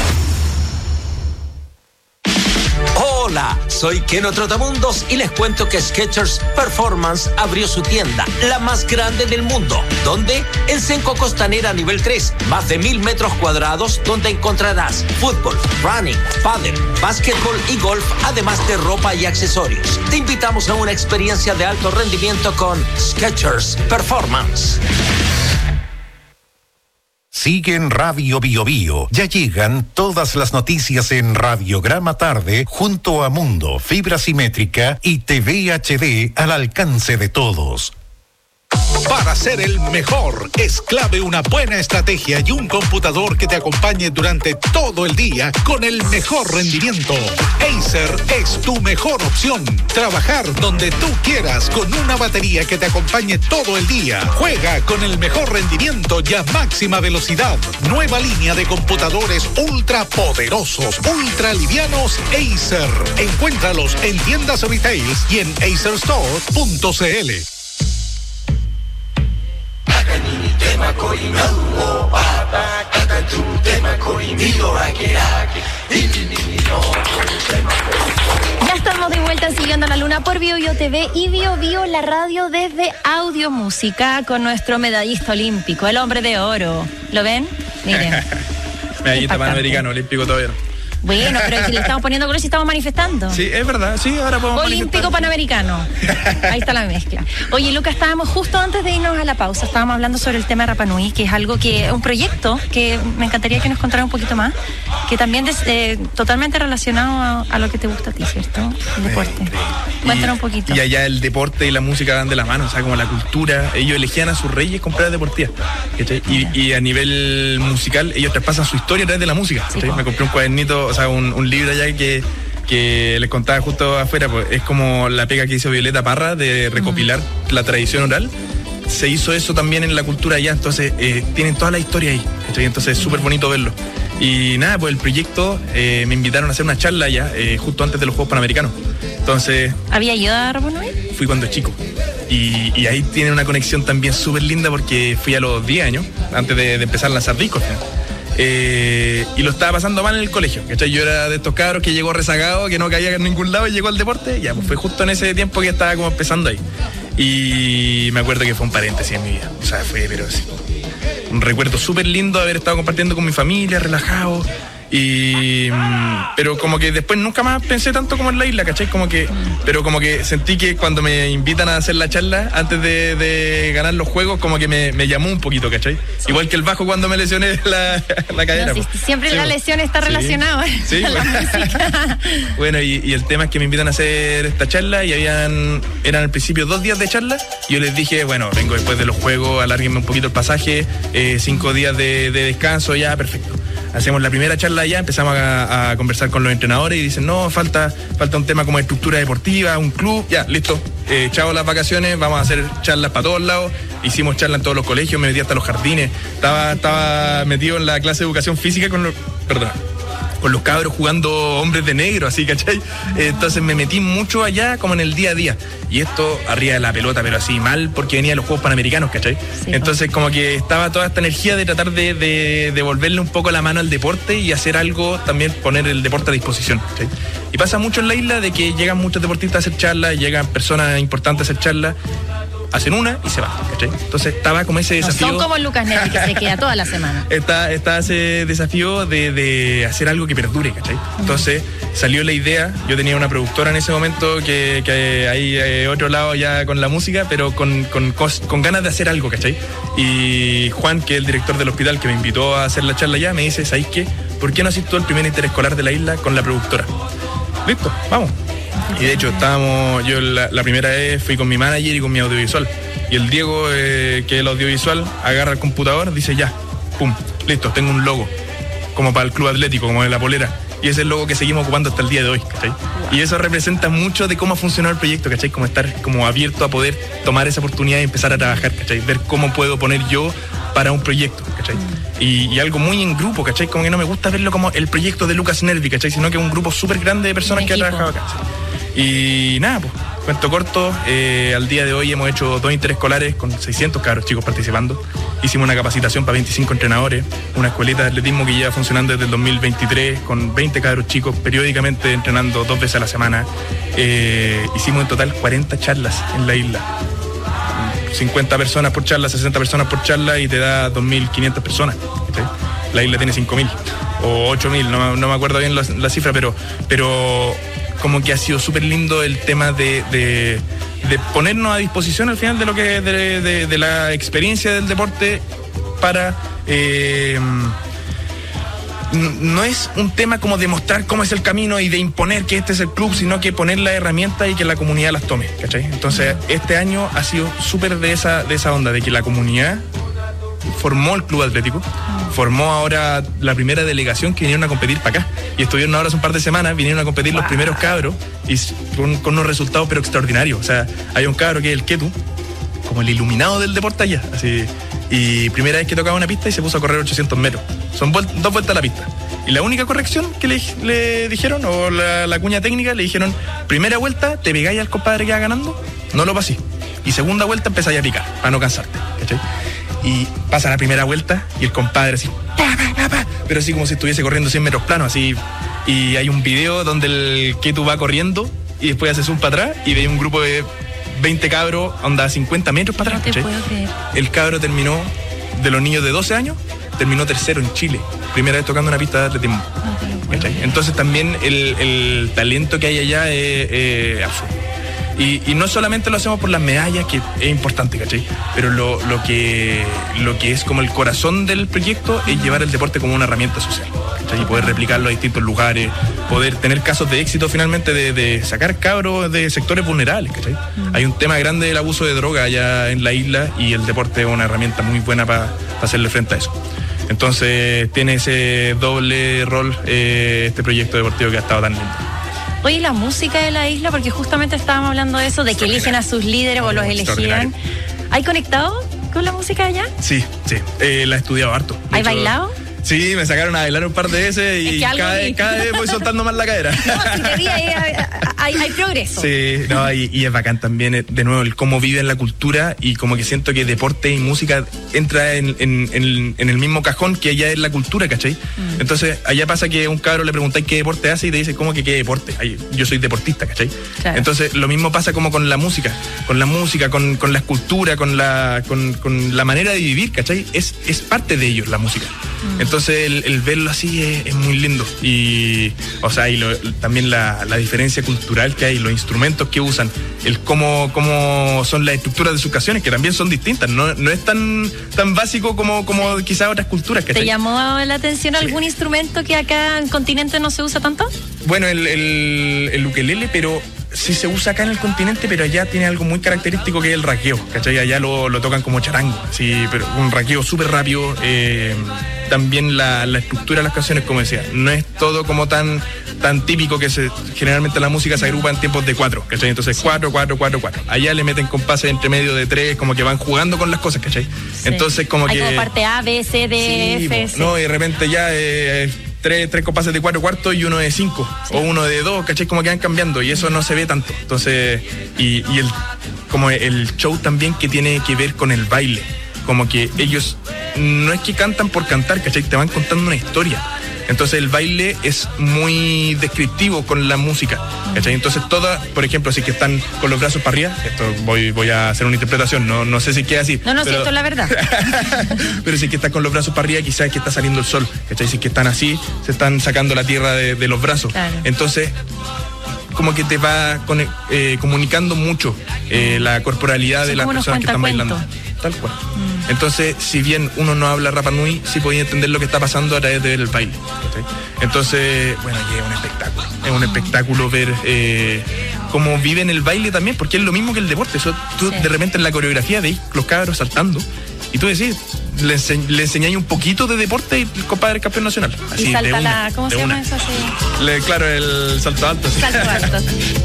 Hola, soy Keno Trotamundos y les cuento que Skechers Performance abrió su tienda, la más grande del mundo. ¿Dónde? En Senco Costanera nivel 3, más de 1000 metros cuadrados, donde encontrarás fútbol, running, pádel, básquetbol y golf, además de ropa y accesorios. Te invitamos a una experiencia de alto rendimiento con Skechers Performance. Sigue en Radio Bio Bio. Ya llegan todas las noticias en Radiograma Tarde junto a Mundo, fibra simétrica y TV HD al alcance de todos. Para ser el mejor, es clave una buena estrategia y un computador que te acompañe durante todo el día con el mejor rendimiento. Acer es tu mejor opción. Trabajar donde tú quieras con una batería que te acompañe todo el día. Juega con el mejor rendimiento y a máxima velocidad. Nueva línea de computadores ultra poderosos, ultra livianos Acer. Encuéntralos en tiendas retails y en acerstore.cl. Ya estamos de vuelta Llegando a la Luna por Bio Bio TV y Bio Bio, la radio desde Audio Música, con nuestro medallista olímpico, el hombre de oro. ¿Lo ven? Miren. Medallista panamericano, olímpico todavía no. Bueno, pero si le estamos poniendo color, si estamos manifestando. Sí, es verdad, sí, ahora podemos Olímpico panamericano. Ahí está la mezcla. Oye, Lucas, estábamos justo antes de irnos a la pausa, estábamos hablando sobre el tema de Rapa Nui, que es algo que, un proyecto que me encantaría que nos contara un poquito más, que también es totalmente relacionado a lo que te gusta a ti, ¿cierto? El deporte. Cuéntanos un poquito. Y allá el deporte y la música van de la mano, o sea, como la cultura, ellos elegían a sus reyes con pruebas deportivas, ¿cachai? Y a nivel musical, ellos traspasan su historia a través de la música, ¿cachai? Me compré un cuadernito, o sea, un libro allá que les contaba justo afuera, pues es como la pega que hizo Violeta Parra de recopilar la tradición oral. Se hizo eso también en la cultura allá, entonces tienen toda la historia ahí, ¿cachai? Entonces es súper bonito verlo. Y nada, pues el proyecto me invitaron a hacer una charla allá, justo antes de los Juegos Panamericanos. Entonces... ¿Había ido a Rapa Nui? Fui cuando chico. Y ahí tiene una conexión también súper linda porque fui a los 10 años, antes de empezar a lanzar discos. Y lo estaba pasando mal en el colegio, ¿cachai? Yo era de estos cabros que llegó rezagado, que no caía en ningún lado y llegó al deporte. Ya, pues fue justo en ese tiempo que estaba como empezando ahí. Y me acuerdo que fue un paréntesis en mi vida. O sea, fue, pero sí, un recuerdo súper lindo de haber estado compartiendo con mi familia, relajado. Pero como que después nunca más pensé tanto como en la isla, ¿cachai? Pero como que sentí que cuando me invitan a hacer la charla antes de ganar los juegos, como que me llamó un poquito, ¿cachai? Sí. Igual que el bajo cuando me lesioné la cadera. No, sí, siempre sí, la lesión está relacionada sí, a la música. Bueno, y el tema es que me invitan a hacer esta charla y eran al principio 2 días de charla. Y yo les dije, bueno, vengo después de los juegos, alárguenme un poquito el pasaje, 5 días de descanso, ya, perfecto. Hacemos la primera charla ya, empezamos a conversar con los entrenadores y dicen, no, falta un tema como de estructura deportiva, un club, ya, listo, chao las vacaciones, vamos a hacer charlas para todos lados. Hicimos charlas en todos los colegios, me metí hasta los jardines, estaba metido en la clase de educación física con los cabros jugando hombres de negro, así, ¿cachai? Entonces me metí mucho allá como en el día a día. Y esto arriba de la pelota, pero así mal, porque venía de los Juegos Panamericanos, ¿cachai? Sí, entonces como que estaba toda esta energía de tratar de devolverle un poco la mano al deporte y hacer algo, también poner el deporte a disposición, ¿cachai? Y pasa mucho en la isla de que llegan muchos deportistas a hacer charlas, llegan personas importantes a hacer charlas, hacen una y se van, ¿cachai? Entonces estaba como ese desafío. No son como Lucas Neri, que se queda toda la semana. Está ese desafío de hacer algo que perdure, ¿cachai? Entonces salió la idea, yo tenía una productora en ese momento que hay otro lado ya con la música, pero con ganas de hacer algo, ¿cachai? Y Juan, que es el director del hospital que me invitó a hacer la charla ya, me dice, ¿sabes qué? ¿Por qué no haces tú el primer interescolar de la isla con la productora? Listo, vamos. Y de hecho yo la primera vez fui con mi manager y con mi audiovisual. Y el Diego, que es el audiovisual, agarra el computador, dice ya, pum, listo, tengo un logo. Como para el club atlético, como de la polera. Y ese es el logo que seguimos ocupando hasta el día de hoy, ¿cachai? Y eso representa mucho de cómo ha funcionado el proyecto, ¿cachai? Como estar como abierto a poder tomar esa oportunidad y empezar a trabajar, ¿cachai? Ver cómo puedo poner yo para un proyecto, ¿cachai? Y algo muy en grupo, ¿cachai? Como que no me gusta verlo como el proyecto de Lucas Nervi, ¿cachai? Sino que es un grupo súper grande de personas que han trabajado acá, ¿cachai? Y nada, pues, cuento corto, al día de hoy hemos hecho 2 interescolares con 600 cabros chicos participando. Hicimos una capacitación para 25 entrenadores, una escuelita de atletismo que lleva funcionando desde el 2023 con 20 cabros chicos periódicamente entrenando 2 veces a la semana. Hicimos en total 40 charlas en la isla. 50 personas por charla, 60 personas por charla y te da 2.500 personas. ¿Okay? La isla tiene 5.000 o 8.000, no me acuerdo bien la cifra, pero como que ha sido súper lindo el tema de ponernos a disposición al final de lo que de la experiencia del deporte para no es un tema como demostrar cómo es el camino y de imponer que este es el club, sino que poner las herramientas y que la comunidad las tome, ¿cachai? Entonces este año ha sido súper de esa onda, de que la comunidad formó el club atlético, formó ahora la primera delegación que vinieron a competir para acá y estuvieron ahora hace un par de semanas, vinieron a competir los primeros cabros y con unos resultados pero extraordinarios. O sea, hay un cabro que es el Ketu, como el iluminado del deporte allá, así, y primera vez que tocaba una pista y se puso a correr 800 metros, son 2 vueltas a la pista. Y la única corrección que le dijeron, o la cuña técnica, le dijeron, primera vuelta, te pegáis al compadre que va ganando, no lo pasís. Y segunda vuelta empezáis a picar, para no cansarte, ¿cachai? Y pasa la primera vuelta y el compadre así, pero así como si estuviese corriendo 100 metros planos, así. Y hay un video donde el Ketu va corriendo y después haces un para atrás y veis un grupo de 20 cabros, onda 50 metros para atrás. No te puedo creer. El cabro terminó, de los niños de 12 años, terminó tercero en Chile. Primera vez tocando una pista de atletismo. Entonces también el talento que hay allá es absurdo. Y no solamente lo hacemos por las medallas, que es importante, ¿cachai? Pero lo que es como el corazón del proyecto es llevar el deporte como una herramienta social, ¿cachai? Y poder replicarlo a distintos lugares, poder tener casos de éxito finalmente de sacar cabros de sectores vulnerables, ¿cachai? Hay un tema grande del abuso de droga allá en la isla y el deporte es una herramienta muy buena para hacerle frente a eso. Entonces tiene ese doble rol este proyecto deportivo que ha estado tan lindo. Oye, la música de la isla, porque justamente estábamos hablando de eso, de que eligen a sus líderes o los elegían. ¿Hay conectado con la música allá? Sí, la he estudiado harto. ¿Hay bailado? Sí, me sacaron a bailar un par de veces y cada vez voy soltando más la cadera. No, si te vi, hay progreso. Sí, no, y es bacán también, de nuevo, el cómo viven la cultura y como que siento que deporte y música entra en el mismo cajón que allá es la cultura, ¿cachai? Entonces, allá pasa que a un cabro le preguntáis qué deporte hace y te dice, ¿cómo que qué deporte? Yo soy deportista, ¿cachai? Claro. Entonces, lo mismo pasa como con la música, con la escultura, con la manera de vivir, ¿cachai? Es parte de ellos la música. Entonces el verlo así es muy lindo y o sea, también la diferencia cultural que hay, los instrumentos que usan, el cómo son las estructuras de sus canciones, que también son distintas, no es tan básico como quizás otras culturas, ¿cachai? ¿Te llamó la atención algún instrumento que acá en el continente no se usa tanto? Bueno, el ukelele, pero sí se usa acá en el continente, pero allá tiene algo muy característico que es el raqueo, ¿cachai? Allá lo tocan como charango, sí, pero un raqueo súper rápido. También la estructura de las canciones, como decía, no es todo como tan típico que generalmente la música se agrupa en tiempos de 4, ¿cachai? Entonces 4. Allá le meten compases entre medio de 3, como que van jugando con las cosas, ¿cachai? Sí. Entonces como hay que... como parte A, B, C, D, sí, F, C. No, y de repente ya... Tres compases de 4/4 y uno de 5, sí. O uno de 2, ¿cachai? Como que van cambiando y eso no se ve tanto. Entonces, y como el show también que tiene que ver con el baile. Como que ellos no es que cantan por cantar, ¿cachai? Te van contando una historia. Entonces el baile es muy descriptivo con la música, ¿cachai? Entonces por ejemplo, si que están con los brazos para arriba, esto voy a hacer una interpretación, no sé si queda así. No, si esto es la verdad. Pero si que están con los brazos para arriba, quizás es que está saliendo el sol, ¿cachai? Si que están así, se están sacando la tierra de los brazos. Claro. Entonces, como que te va comunicando mucho la corporalidad de las personas que están bailando. Tal cual. Entonces, si bien uno no habla Rapa Nui, sí podía entender lo que está pasando a través del baile, ¿okay? Entonces, bueno, es un espectáculo. Es un espectáculo ver cómo viven el baile también, porque es lo mismo que el deporte. Eso, tú de repente en la coreografía veis los cabros saltando y tú decís, le enseñáis un poquito de deporte y el compadre es campeón nacional. Así, y salta ¿cómo se llama eso? Claro, el salto alto. Sí. Salto alto.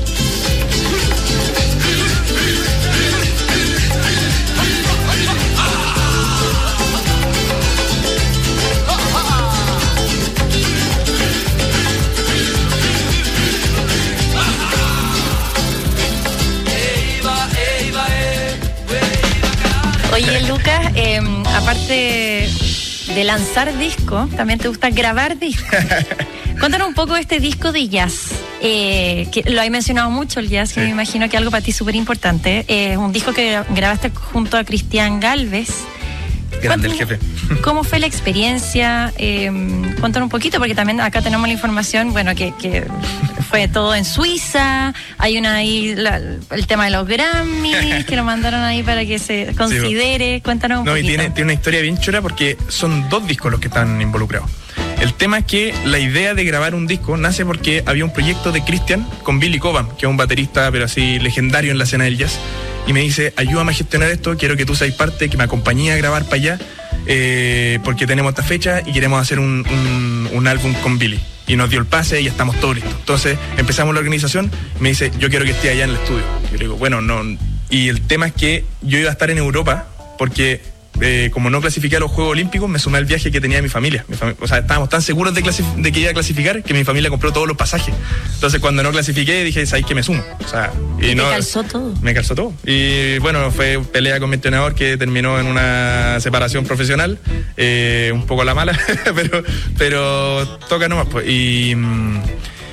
Oye, Lucas, aparte de lanzar disco, también te gusta grabar disco. Cuéntanos un poco de este disco de jazz, que lo he mencionado mucho, el jazz, que me imagino que es algo para ti súper importante. Es un disco que grabaste junto a Cristian Galvez. Grande el jefe. ¿Cómo fue la experiencia? Cuéntanos un poquito, porque también acá tenemos la información, bueno, que fue todo en Suiza. Hay ahí el tema de los Grammys, que lo mandaron ahí para que se considere. Sí. Cuéntanos un poquito. Y tiene una historia bien chora porque son 2 discos los que están involucrados. El tema es que la idea de grabar un disco nace porque había un proyecto de Cristian con Billy Cobham, que es un baterista, pero así legendario en la escena del jazz. Y me dice, ayúdame a gestionar esto, quiero que tú seas parte, que me acompañes a grabar para allá, porque tenemos esta fecha y queremos hacer un álbum con Billy. Y nos dio el pase y ya estamos todos listos. Entonces empezamos la organización y me dice, yo quiero que esté allá en el estudio. Yo le digo, bueno, no. Y el tema es que yo iba a estar en Europa porque... como no clasifiqué a los Juegos Olímpicos, me sumé al viaje que tenía mi familia. O sea, estábamos tan seguros de que iba a clasificar que mi familia compró todos los pasajes. Entonces, cuando no clasifiqué, dije, ¿sabes qué? Me sumo. O sea, y no, calzó todo. Me calzó todo. Y bueno, fue pelea con mi entrenador que terminó en una separación profesional, un poco a la mala, pero toca nomás, pues. Y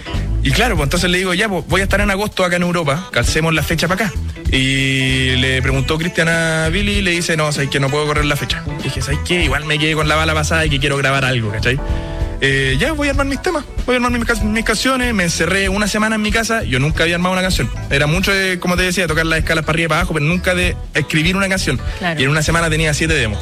Y claro, pues entonces le digo, ya, pues voy a estar en agosto acá en Europa, calcemos la fecha para acá. Y le preguntó Cristian a Billy y le dice, no, ¿sabes que no puedo correr la fecha? Y dije, ¿sabes qué? Igual me quedé con la bala pasada y que quiero grabar algo, ¿cachai? Ya voy a armar mis temas, voy a armar mis canciones. Me encerré una semana en mi casa. Yo nunca había armado una canción. Era mucho de, como te decía, de tocar las escalas para arriba y para abajo, pero nunca de escribir una canción. Claro. Y en una semana tenía 7 demos.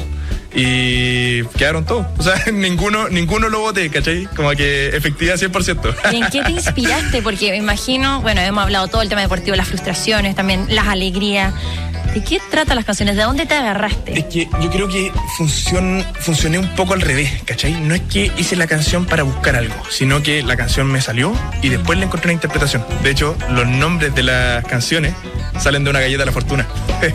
Y quedaron todos. O sea, ninguno lo boté, ¿cachai? Como que efectividad 100%. ¿Y en qué te inspiraste? Porque me imagino, bueno, hemos hablado todo el tema deportivo, las frustraciones, también las alegrías. ¿De qué tratan las canciones? ¿De dónde te agarraste? Es que yo creo que funcioné un poco al revés, ¿cachai? No es que hice la canción para buscar algo, sino que la canción me salió y después le encontré una interpretación. De hecho, los nombres de las canciones salen de una galleta de la fortuna.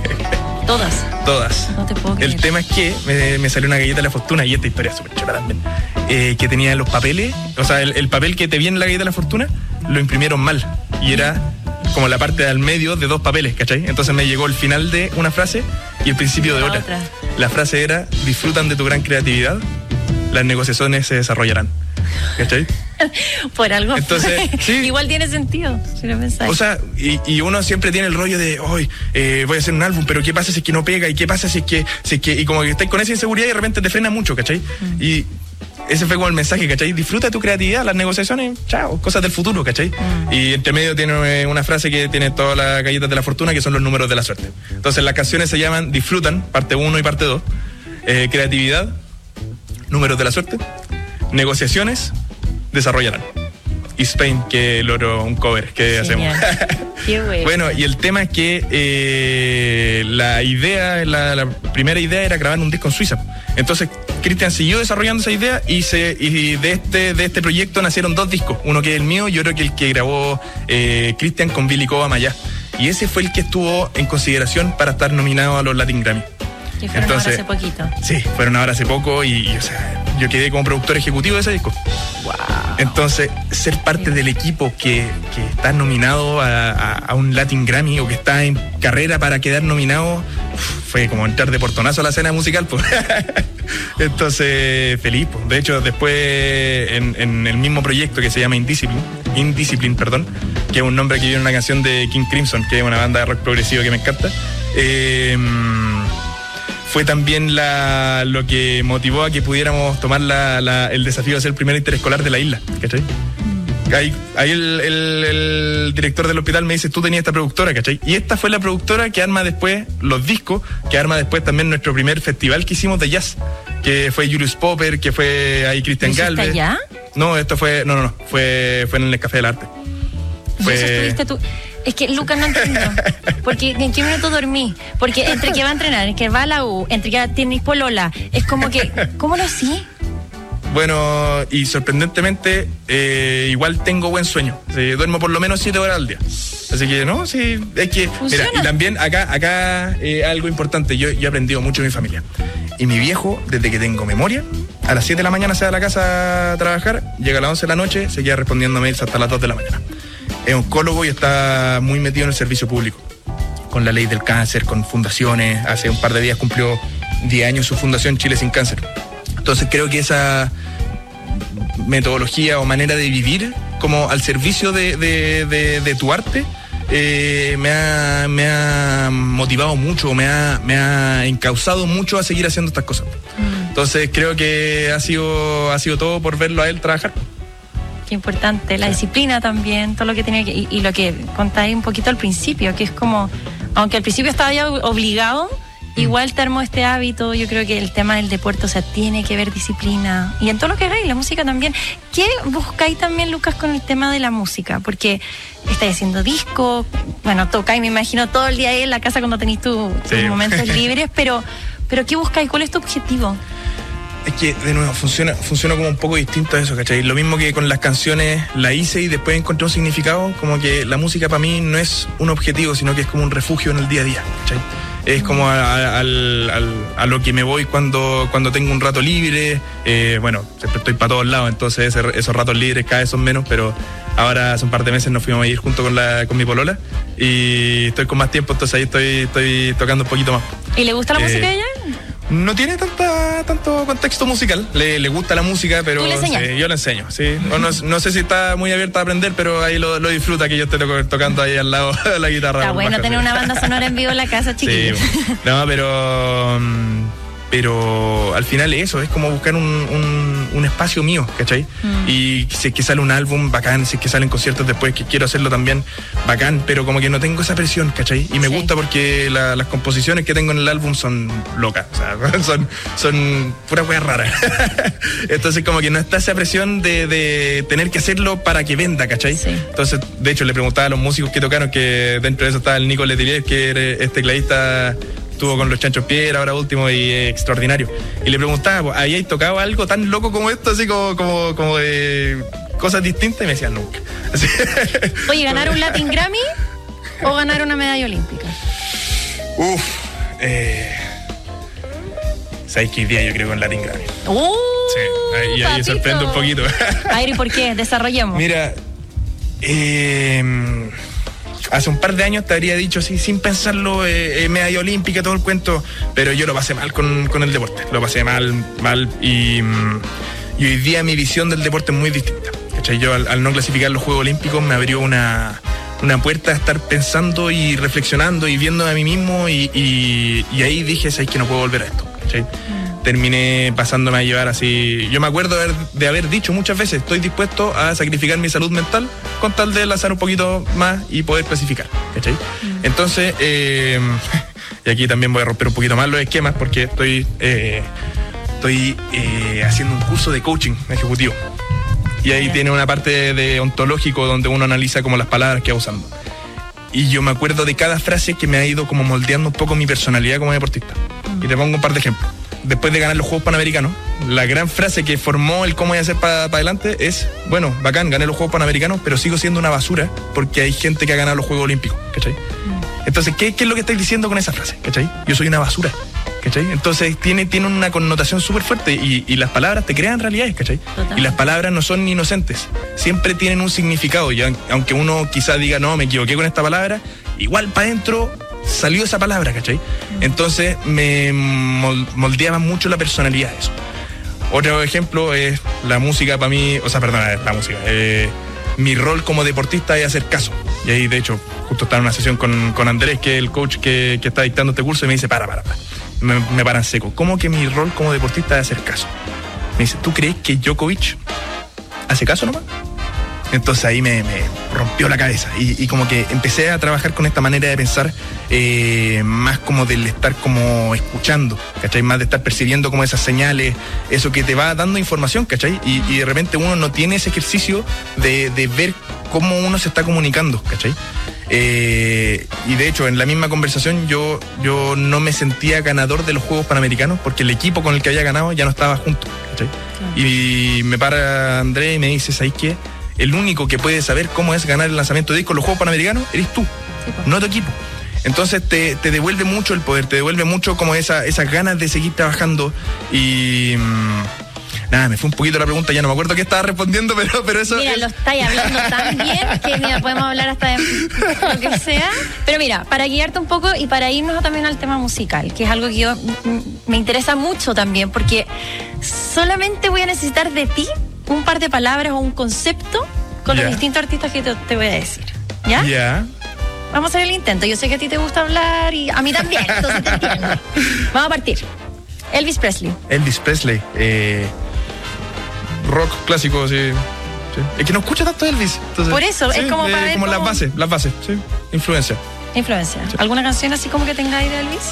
Todas. No te puedo creer. El tema es que me salió una galleta de la fortuna, y esta historia es súper chata también, que tenía los papeles, o sea, el papel que te viene en la galleta de la fortuna, lo imprimieron mal, y era como la parte del medio de 2 papeles, ¿cachai? Entonces me llegó el final de una frase y el principio de otra. La frase era, disfrutan de tu gran creatividad, las negociaciones se desarrollarán, ¿cachai? Por algo. Entonces, sí. Igual tiene sentido, si lo pensáis. O sea, y uno siempre tiene el rollo de, hoy voy a hacer un álbum, pero ¿qué pasa si es que no pega? ¿Y qué pasa si es que y como que estáis con esa inseguridad y de repente te frena mucho, ¿cachai? Y ese fue como el mensaje, ¿cachai? Disfruta de tu creatividad, las negociaciones, chao, cosas del futuro, ¿cachai? Y entre medio tiene una frase que tiene todas las galletas de la fortuna, que son los números de la suerte. Entonces las canciones se llaman Disfrutan, parte 1 y parte 2, creatividad, números de la suerte, negociaciones, desarrollarán. Y Spain, que el oro, un cover que hacemos. Qué bueno. Bueno, y el tema es que la primera idea era grabar un disco en Suiza. Entonces Cristian siguió desarrollando esa idea y de este proyecto nacieron 2 discos. Uno que es el mío y otro que el que grabó Cristian con Billy Cobham allá. Y ese fue el que estuvo en consideración para estar nominado a los Latin Grammy. Que fueron ahora hace poquito. Sí, fueron ahora hace poco y o sea, yo quedé como productor ejecutivo de ese disco. Wow. Entonces, ser parte del equipo que está nominado a un Latin Grammy o que está en carrera para quedar nominado, fue como entrar de portonazo a la escena musical, pues. Entonces, feliz, pues. De hecho, después en el mismo proyecto que se llama Indiscipline, que es un nombre que viene en una canción de King Crimson, que es una banda de rock progresivo que me encanta. Fue también lo que motivó a que pudiéramos tomar el desafío de ser el primer interescolar de la isla, ¿cachai? Ahí el director del hospital me dice, tú tenías esta productora, ¿cachai? Y esta fue la productora que arma después los discos, que arma después también nuestro primer festival que hicimos de jazz, que fue Julius Popper, que fue ahí Cristian Galvez. ¿Estás allá? No, esto fue en el Café del Arte. ¿Y eso estuviste tú? Es que, Lucas, no entiendo. Porque ¿en qué minuto dormí? Porque entre que va a entrenar, entre que va a la U, entre que tienes polola, es como que, ¿cómo lo hacía? Bueno, y sorprendentemente, igual tengo buen sueño. Duermo por lo menos 7 horas al día. Así que, no, sí, es que... Mira, y también acá algo importante, yo he aprendido mucho de mi familia. Y mi viejo, desde que tengo memoria, a las 7 de la mañana se va a la casa a trabajar, llega a las 11 de la noche, se queda respondiendo mails hasta las 2 de la mañana. Es oncólogo y está muy metido en el servicio público, con la ley del cáncer, con fundaciones. Hace un par de días cumplió 10 años su fundación Chile Sin Cáncer. Entonces creo que esa metodología o manera de vivir como al servicio de tu arte me ha motivado mucho, me ha encauzado mucho a seguir haciendo estas cosas. Entonces creo que ha sido todo por verlo a él trabajar. Qué importante, la disciplina también, todo lo que tenía que... Y lo que contáis un poquito al principio, que es como, aunque al principio estaba ya obligado, igual te armó este hábito. Yo creo que el tema del deporte, o sea, tiene que ver disciplina. Y en todo lo que hagáis, la música también. ¿Qué buscáis también, Lucas, con el tema de la música? Porque estáis haciendo disco, bueno, tocáis, me imagino, todo el día ahí en la casa cuando tenéis tus momentos libres, pero ¿qué buscáis? ¿Cuál es tu objetivo? Es que, de nuevo, funciona como un poco distinto a eso, ¿cachai? Lo mismo que con las canciones, la hice y después encontré un significado, como que la música para mí no es un objetivo, sino que es como un refugio en el día a día, ¿cachai? Es como a lo que me voy cuando tengo un rato libre. Bueno, siempre estoy para todos lados, entonces esos ratos libres cada vez son menos, pero ahora hace un par de meses nos fuimos a ir junto con mi polola y estoy con más tiempo, entonces ahí estoy tocando un poquito más. ¿Y le gusta la música a ella? No tiene tanto contexto musical. Le gusta la música, pero yo le enseño, sí. No sé si está muy abierta a aprender, pero ahí lo disfruta que yo esté tocando ahí al lado de la guitarra. Está bueno tener una banda sonora en vivo en la casa, chiquillos. Sí, no, pero al final eso, es como buscar un espacio mío, ¿cachai? Y si es que sale un álbum, bacán, si es que salen conciertos después, que quiero hacerlo también, bacán, pero como que no tengo esa presión, ¿cachai? Y me gusta porque las composiciones que tengo en el álbum son locas, o sea, son pura wea rara. Entonces como que no está esa presión de tener que hacerlo para que venda, ¿cachai? Sí. Entonces, de hecho, le preguntaba a los músicos que tocaron, que dentro de eso estaba el Nico Letelier, que es tecladista, estuvo con los Chanchos Piedra ahora último y extraordinario. Y le preguntaba, ¿habíais tocado algo tan loco como esto? Así como de cosas distintas, y me decían nunca. Así. Oye, ¿ganar un Latin Grammy o ganar una medalla olímpica? ¿Sabes qué día yo creo con Latin Grammy? Sí, ahí sorprende un poquito. A ver, ¿y por qué? Desarrollemos. Mira, hace un par de años te habría dicho así, sin pensarlo, medalla olímpica, todo el cuento, pero yo lo pasé mal con el deporte, lo pasé mal, y hoy día mi visión del deporte es muy distinta, ¿cachai? Yo al no clasificar los Juegos Olímpicos me abrió una puerta a estar pensando y reflexionando y viéndome a mí mismo, y ahí dije, ¿sabes que no puedo volver a esto? ¿Cachai? Terminé pasándome a llevar así. Yo me acuerdo de haber dicho muchas veces, estoy dispuesto a sacrificar mi salud mental con tal de lanzar un poquito más y poder clasificar, ¿cachai? Entonces, y aquí también voy a romper un poquito más los esquemas, porque estoy haciendo un curso de coaching ejecutivo. Y ahí tiene una parte de ontológico donde uno analiza como las palabras que va usando. Y yo me acuerdo de cada frase que me ha ido como moldeando un poco mi personalidad como deportista. Y te pongo un par de ejemplos. Después de ganar los Juegos Panamericanos, la gran frase que formó el cómo voy a hacer para adelante es, bueno, bacán, gané los Juegos Panamericanos, pero sigo siendo una basura porque hay gente que ha ganado los Juegos Olímpicos, ¿cachai? Entonces, ¿qué es lo que estáis diciendo con esa frase? ¿Cachai? Yo soy una basura, ¿cachai? Entonces tiene una connotación súper fuerte, y las palabras te crean realidades, ¿cachai? Total. Y las palabras no son inocentes, siempre tienen un significado, y aunque uno quizá diga, no, me equivoqué con esta palabra, igual para adentro salió esa palabra, ¿cachai? Entonces me moldeaba mucho la personalidad de eso. Otro ejemplo es la música para mí, la música. Mi rol como deportista es hacer caso. Y ahí, de hecho, justo estaba en una sesión con Andrés, que es el coach que está dictando este curso, y me dice, para. Me paran seco. ¿Cómo que mi rol como deportista es hacer caso? Me dice, ¿tú crees que Djokovic hace caso nomás? Entonces ahí me rompió la cabeza, y como que empecé a trabajar con esta manera de pensar, más como del estar como escuchando, ¿cachai? Más de estar percibiendo como esas señales, eso que te va dando información, ¿cachai? Y de repente uno no tiene ese ejercicio de ver cómo uno se está comunicando, ¿cachai? Y de hecho en la misma conversación yo no me sentía ganador de los Juegos Panamericanos porque el equipo con el que había ganado ya no estaba junto, ¿cachai? Y me para Andrés y me dice, ¿sabes qué? El único que puede saber cómo es ganar el lanzamiento de disco en los Juegos Panamericanos eres tú, no tu equipo. Entonces te devuelve mucho el poder, te devuelve mucho como esas ganas de seguir trabajando. Y nada, me fue un poquito la pregunta, ya no me acuerdo qué estaba respondiendo, pero eso... Mira, lo estáis hablando tan bien que mira, podemos hablar hasta de lo que sea. Pero mira, para guiarte un poco y para irnos también al tema musical, que es algo que yo me interesa mucho también, porque solamente voy a necesitar de ti un par de palabras o un concepto con los distintos artistas que te voy a decir. ¿Ya? Ya. Vamos a hacer el intento. Yo sé que a ti te gusta hablar y a mí también, entonces te entiendo. Vamos a partir. Elvis Presley. Elvis Presley. Rock clásico, sí. Es que no escucha tanto Elvis. Entonces, por eso, es como para ver como las bases, sí. Influencia. Sí. ¿Alguna canción así como que tengáis de Elvis?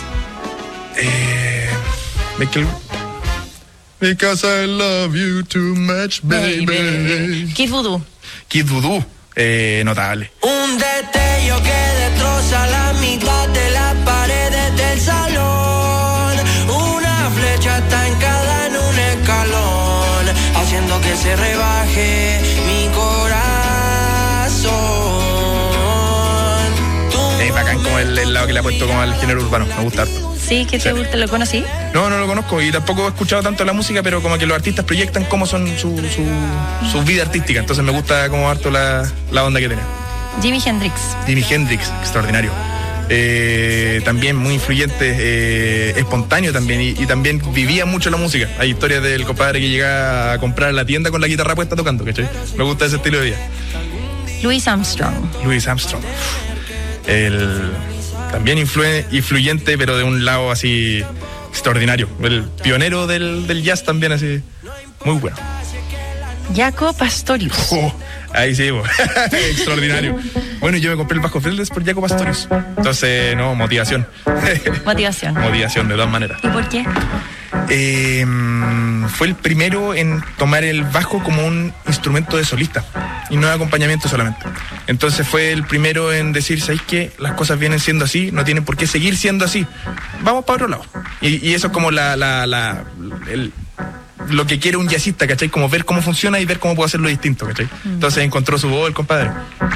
Because I love you too much, baby. Kid Voodoo. Notable. Un destello que destroza la mitad de las paredes del salón. Una flecha estancada en un escalón, haciendo que se rebaje mi corazón. Es bacán como el lado que le ha puesto como al género urbano. Me gusta harto. Sí, ¿qué te gusta? ¿Lo conocí? No lo conozco y tampoco he escuchado tanto la música, pero como que los artistas proyectan cómo son su vida artística, entonces me gusta como harto la onda que tiene. Jimi Hendrix, extraordinario. también muy influyente, espontáneo también, y también vivía mucho la música. Hay historias del compadre que llegaba a comprar la tienda con la guitarra puesta tocando, ¿cachai? Me gusta ese estilo de vida. Louis Armstrong. También influyente, pero de un lado así extraordinario. El pionero del jazz también así, muy bueno. Jaco Pastorius. Ahí sí, extraordinario. Bueno, yo me compré el bajo fretless por Jaco Pastorius. Entonces, no, motivación. Motivación, de todas maneras. ¿Y por qué? Fue el primero en tomar el bajo como un instrumento de solista y no de acompañamiento solamente. Entonces fue el primero en decir, ¿sabéis qué? Las cosas vienen siendo así, no tienen por qué seguir siendo así. Vamos para otro lado. Y eso es como lo que quiere un jazzista, ¿cachai? Como ver cómo funciona y ver cómo puede hacerlo distinto, ¿cachai? Entonces encontró su voz el compadre.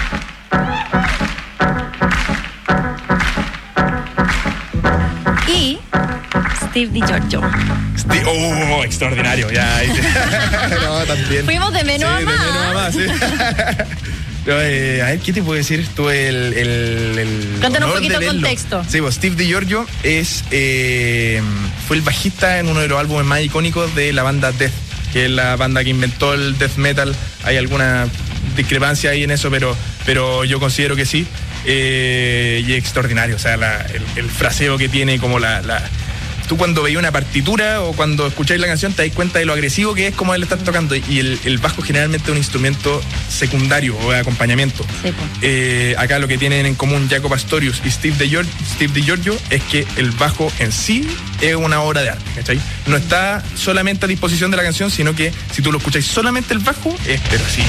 Y Steve DiGiorgio. Extraordinario, ya. No, también. Fuimos de menos a más. De menos a más, sí. A ver, ¿qué te puedo decir? Tú Cuéntanos un poquito el contexto. Sí, pues Steve DiGiorgio fue el bajista en uno de los álbumes más icónicos de la banda Death, que es la banda que inventó el death metal. Hay alguna discrepancia ahí en eso, pero yo considero que sí. Y extraordinario, o sea, el fraseo que tiene, como tú cuando veis una partitura o cuando escucháis la canción te dais cuenta de lo agresivo que es como él está tocando, y el bajo generalmente es un instrumento secundario o de acompañamiento. Sí, acá lo que tienen en común Jaco Pastorius y Steve DiGiorgio es que el bajo en sí es una obra de arte, ¿cachai? No está solamente a disposición de la canción, sino que si tú lo escucháis solamente el bajo, pero así.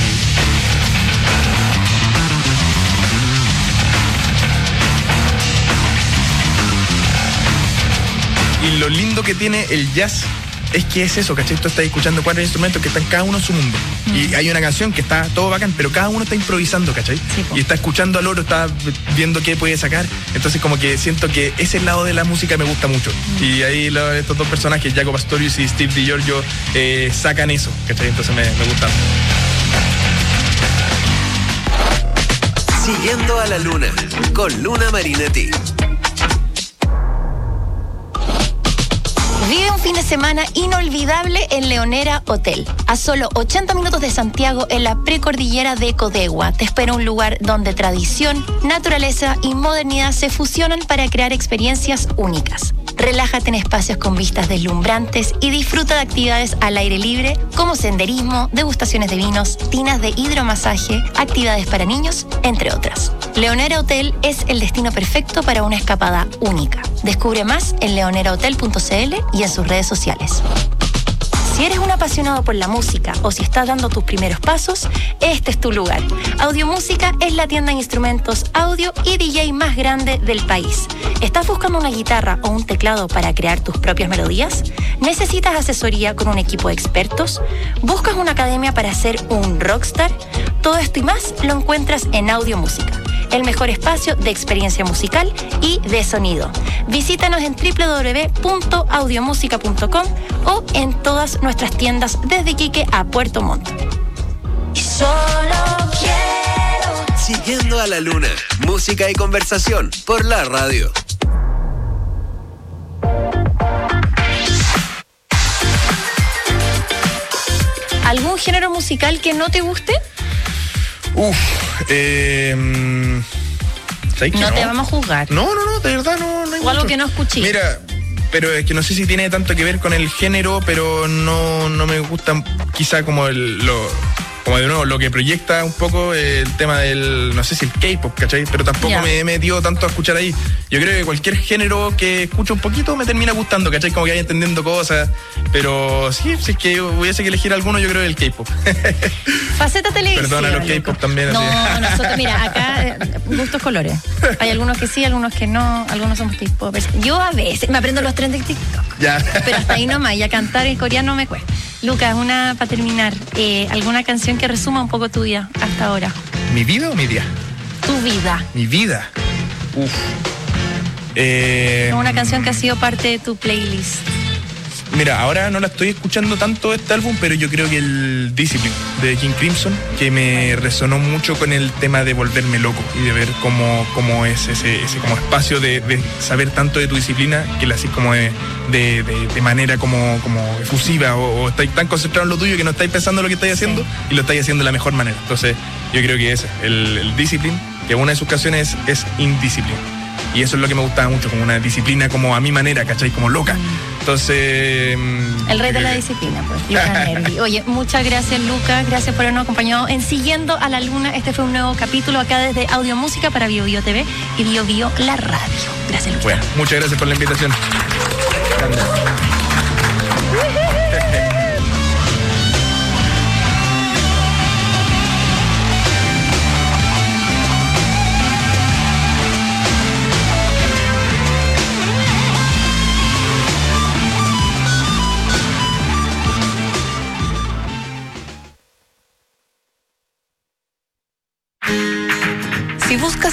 Y lo lindo que tiene el jazz es que es eso, ¿cachai? Tú estás escuchando 4 instrumentos que están cada uno en su mundo. Y hay una canción que está todo bacán, pero cada uno está improvisando, ¿cachai? Sí, y está escuchando al otro, está viendo qué puede sacar. Entonces como que siento que ese lado de la música me gusta mucho. Y ahí estos dos personajes, Jaco Pastorius y Steve DiGiorgio, sacan eso, ¿cachai? Entonces me gusta. Siguiendo a la Luna, con Luna Marinetti. Vive un fin de semana inolvidable en Leonera Hotel. A solo 80 minutos de Santiago, en la precordillera de Codegua, te espera un lugar donde tradición, naturaleza y modernidad se fusionan para crear experiencias únicas. Relájate en espacios con vistas deslumbrantes y disfruta de actividades al aire libre como senderismo, degustaciones de vinos, tinas de hidromasaje, actividades para niños, entre otras. Leonera Hotel es el destino perfecto para una escapada única. Descubre más en leonerahotel.cl y en sus redes sociales. Si eres un apasionado por la música o si estás dando tus primeros pasos, este es tu lugar. Audiomúsica es la tienda de instrumentos, audio y DJ más grande del país. ¿Estás buscando una guitarra o un teclado para crear tus propias melodías? ¿Necesitas asesoría con un equipo de expertos? ¿Buscas una academia para ser un rockstar? Todo esto y más lo encuentras en Audiomúsica, el mejor espacio de experiencia musical y de sonido. Visítanos en www.audiomusica.com o en todas nuestras tiendas desde Iquique a Puerto Montt. Solo quiero. Siguiendo a la Luna, música y conversación por la radio. ¿Algún género musical que no te guste? No te vamos a juzgar. No, de verdad no hay o algo que no escuché. Mira, pero es que no sé si tiene tanto que ver con el género, pero no me gusta quizá como como de nuevo, lo que proyecta un poco el tema del, no sé si el K-pop, ¿cachai? Pero tampoco me he metido tanto a escuchar ahí. Yo creo que cualquier género que escucho un poquito me termina gustando, ¿cachai? Como que vaya entendiendo cosas. Pero sí, si es que hubiese que elegir alguno, yo creo el K-pop. Faceta televisiva. Perdona, los K-pop también. No, así. nosotros, mira, acá gustos colores. Hay algunos que sí, algunos que no, algunos somos K-popers. Yo a veces me aprendo los trends de TikTok. Ya. Pero hasta ahí nomás, ya cantar en coreano me cuesta. Lucas, para terminar, ¿alguna canción que resuma un poco tu vida hasta ahora? ¿Mi vida o mi día? Tu vida. Mi vida. Una canción que ha sido parte de tu playlist. Mira, ahora no la estoy escuchando tanto este álbum, pero yo creo que el Discipline de King Crimson, que me resonó mucho con el tema de volverme loco y de ver cómo es ese como espacio de saber tanto de tu disciplina, que la haces como de manera como efusiva, o estáis tan concentrados en lo tuyo que no estáis pensando en lo que estáis haciendo y lo estáis haciendo de la mejor manera. Entonces yo creo que ese, el Discipline, que una de sus canciones es Indiscipline. Y eso es lo que me gustaba mucho, como una disciplina como a mi manera, ¿cachai? Como loca. Entonces... El rey de la disciplina, pues. Luca Nervi. Oye, muchas gracias, Luca. Gracias por habernos acompañado en Siguiendo a la Luna. Este fue un nuevo capítulo acá desde Audio Música para Bio Bio TV y Bio Bio la radio. Gracias, Luca. Bueno, muchas gracias por la invitación. Si buscas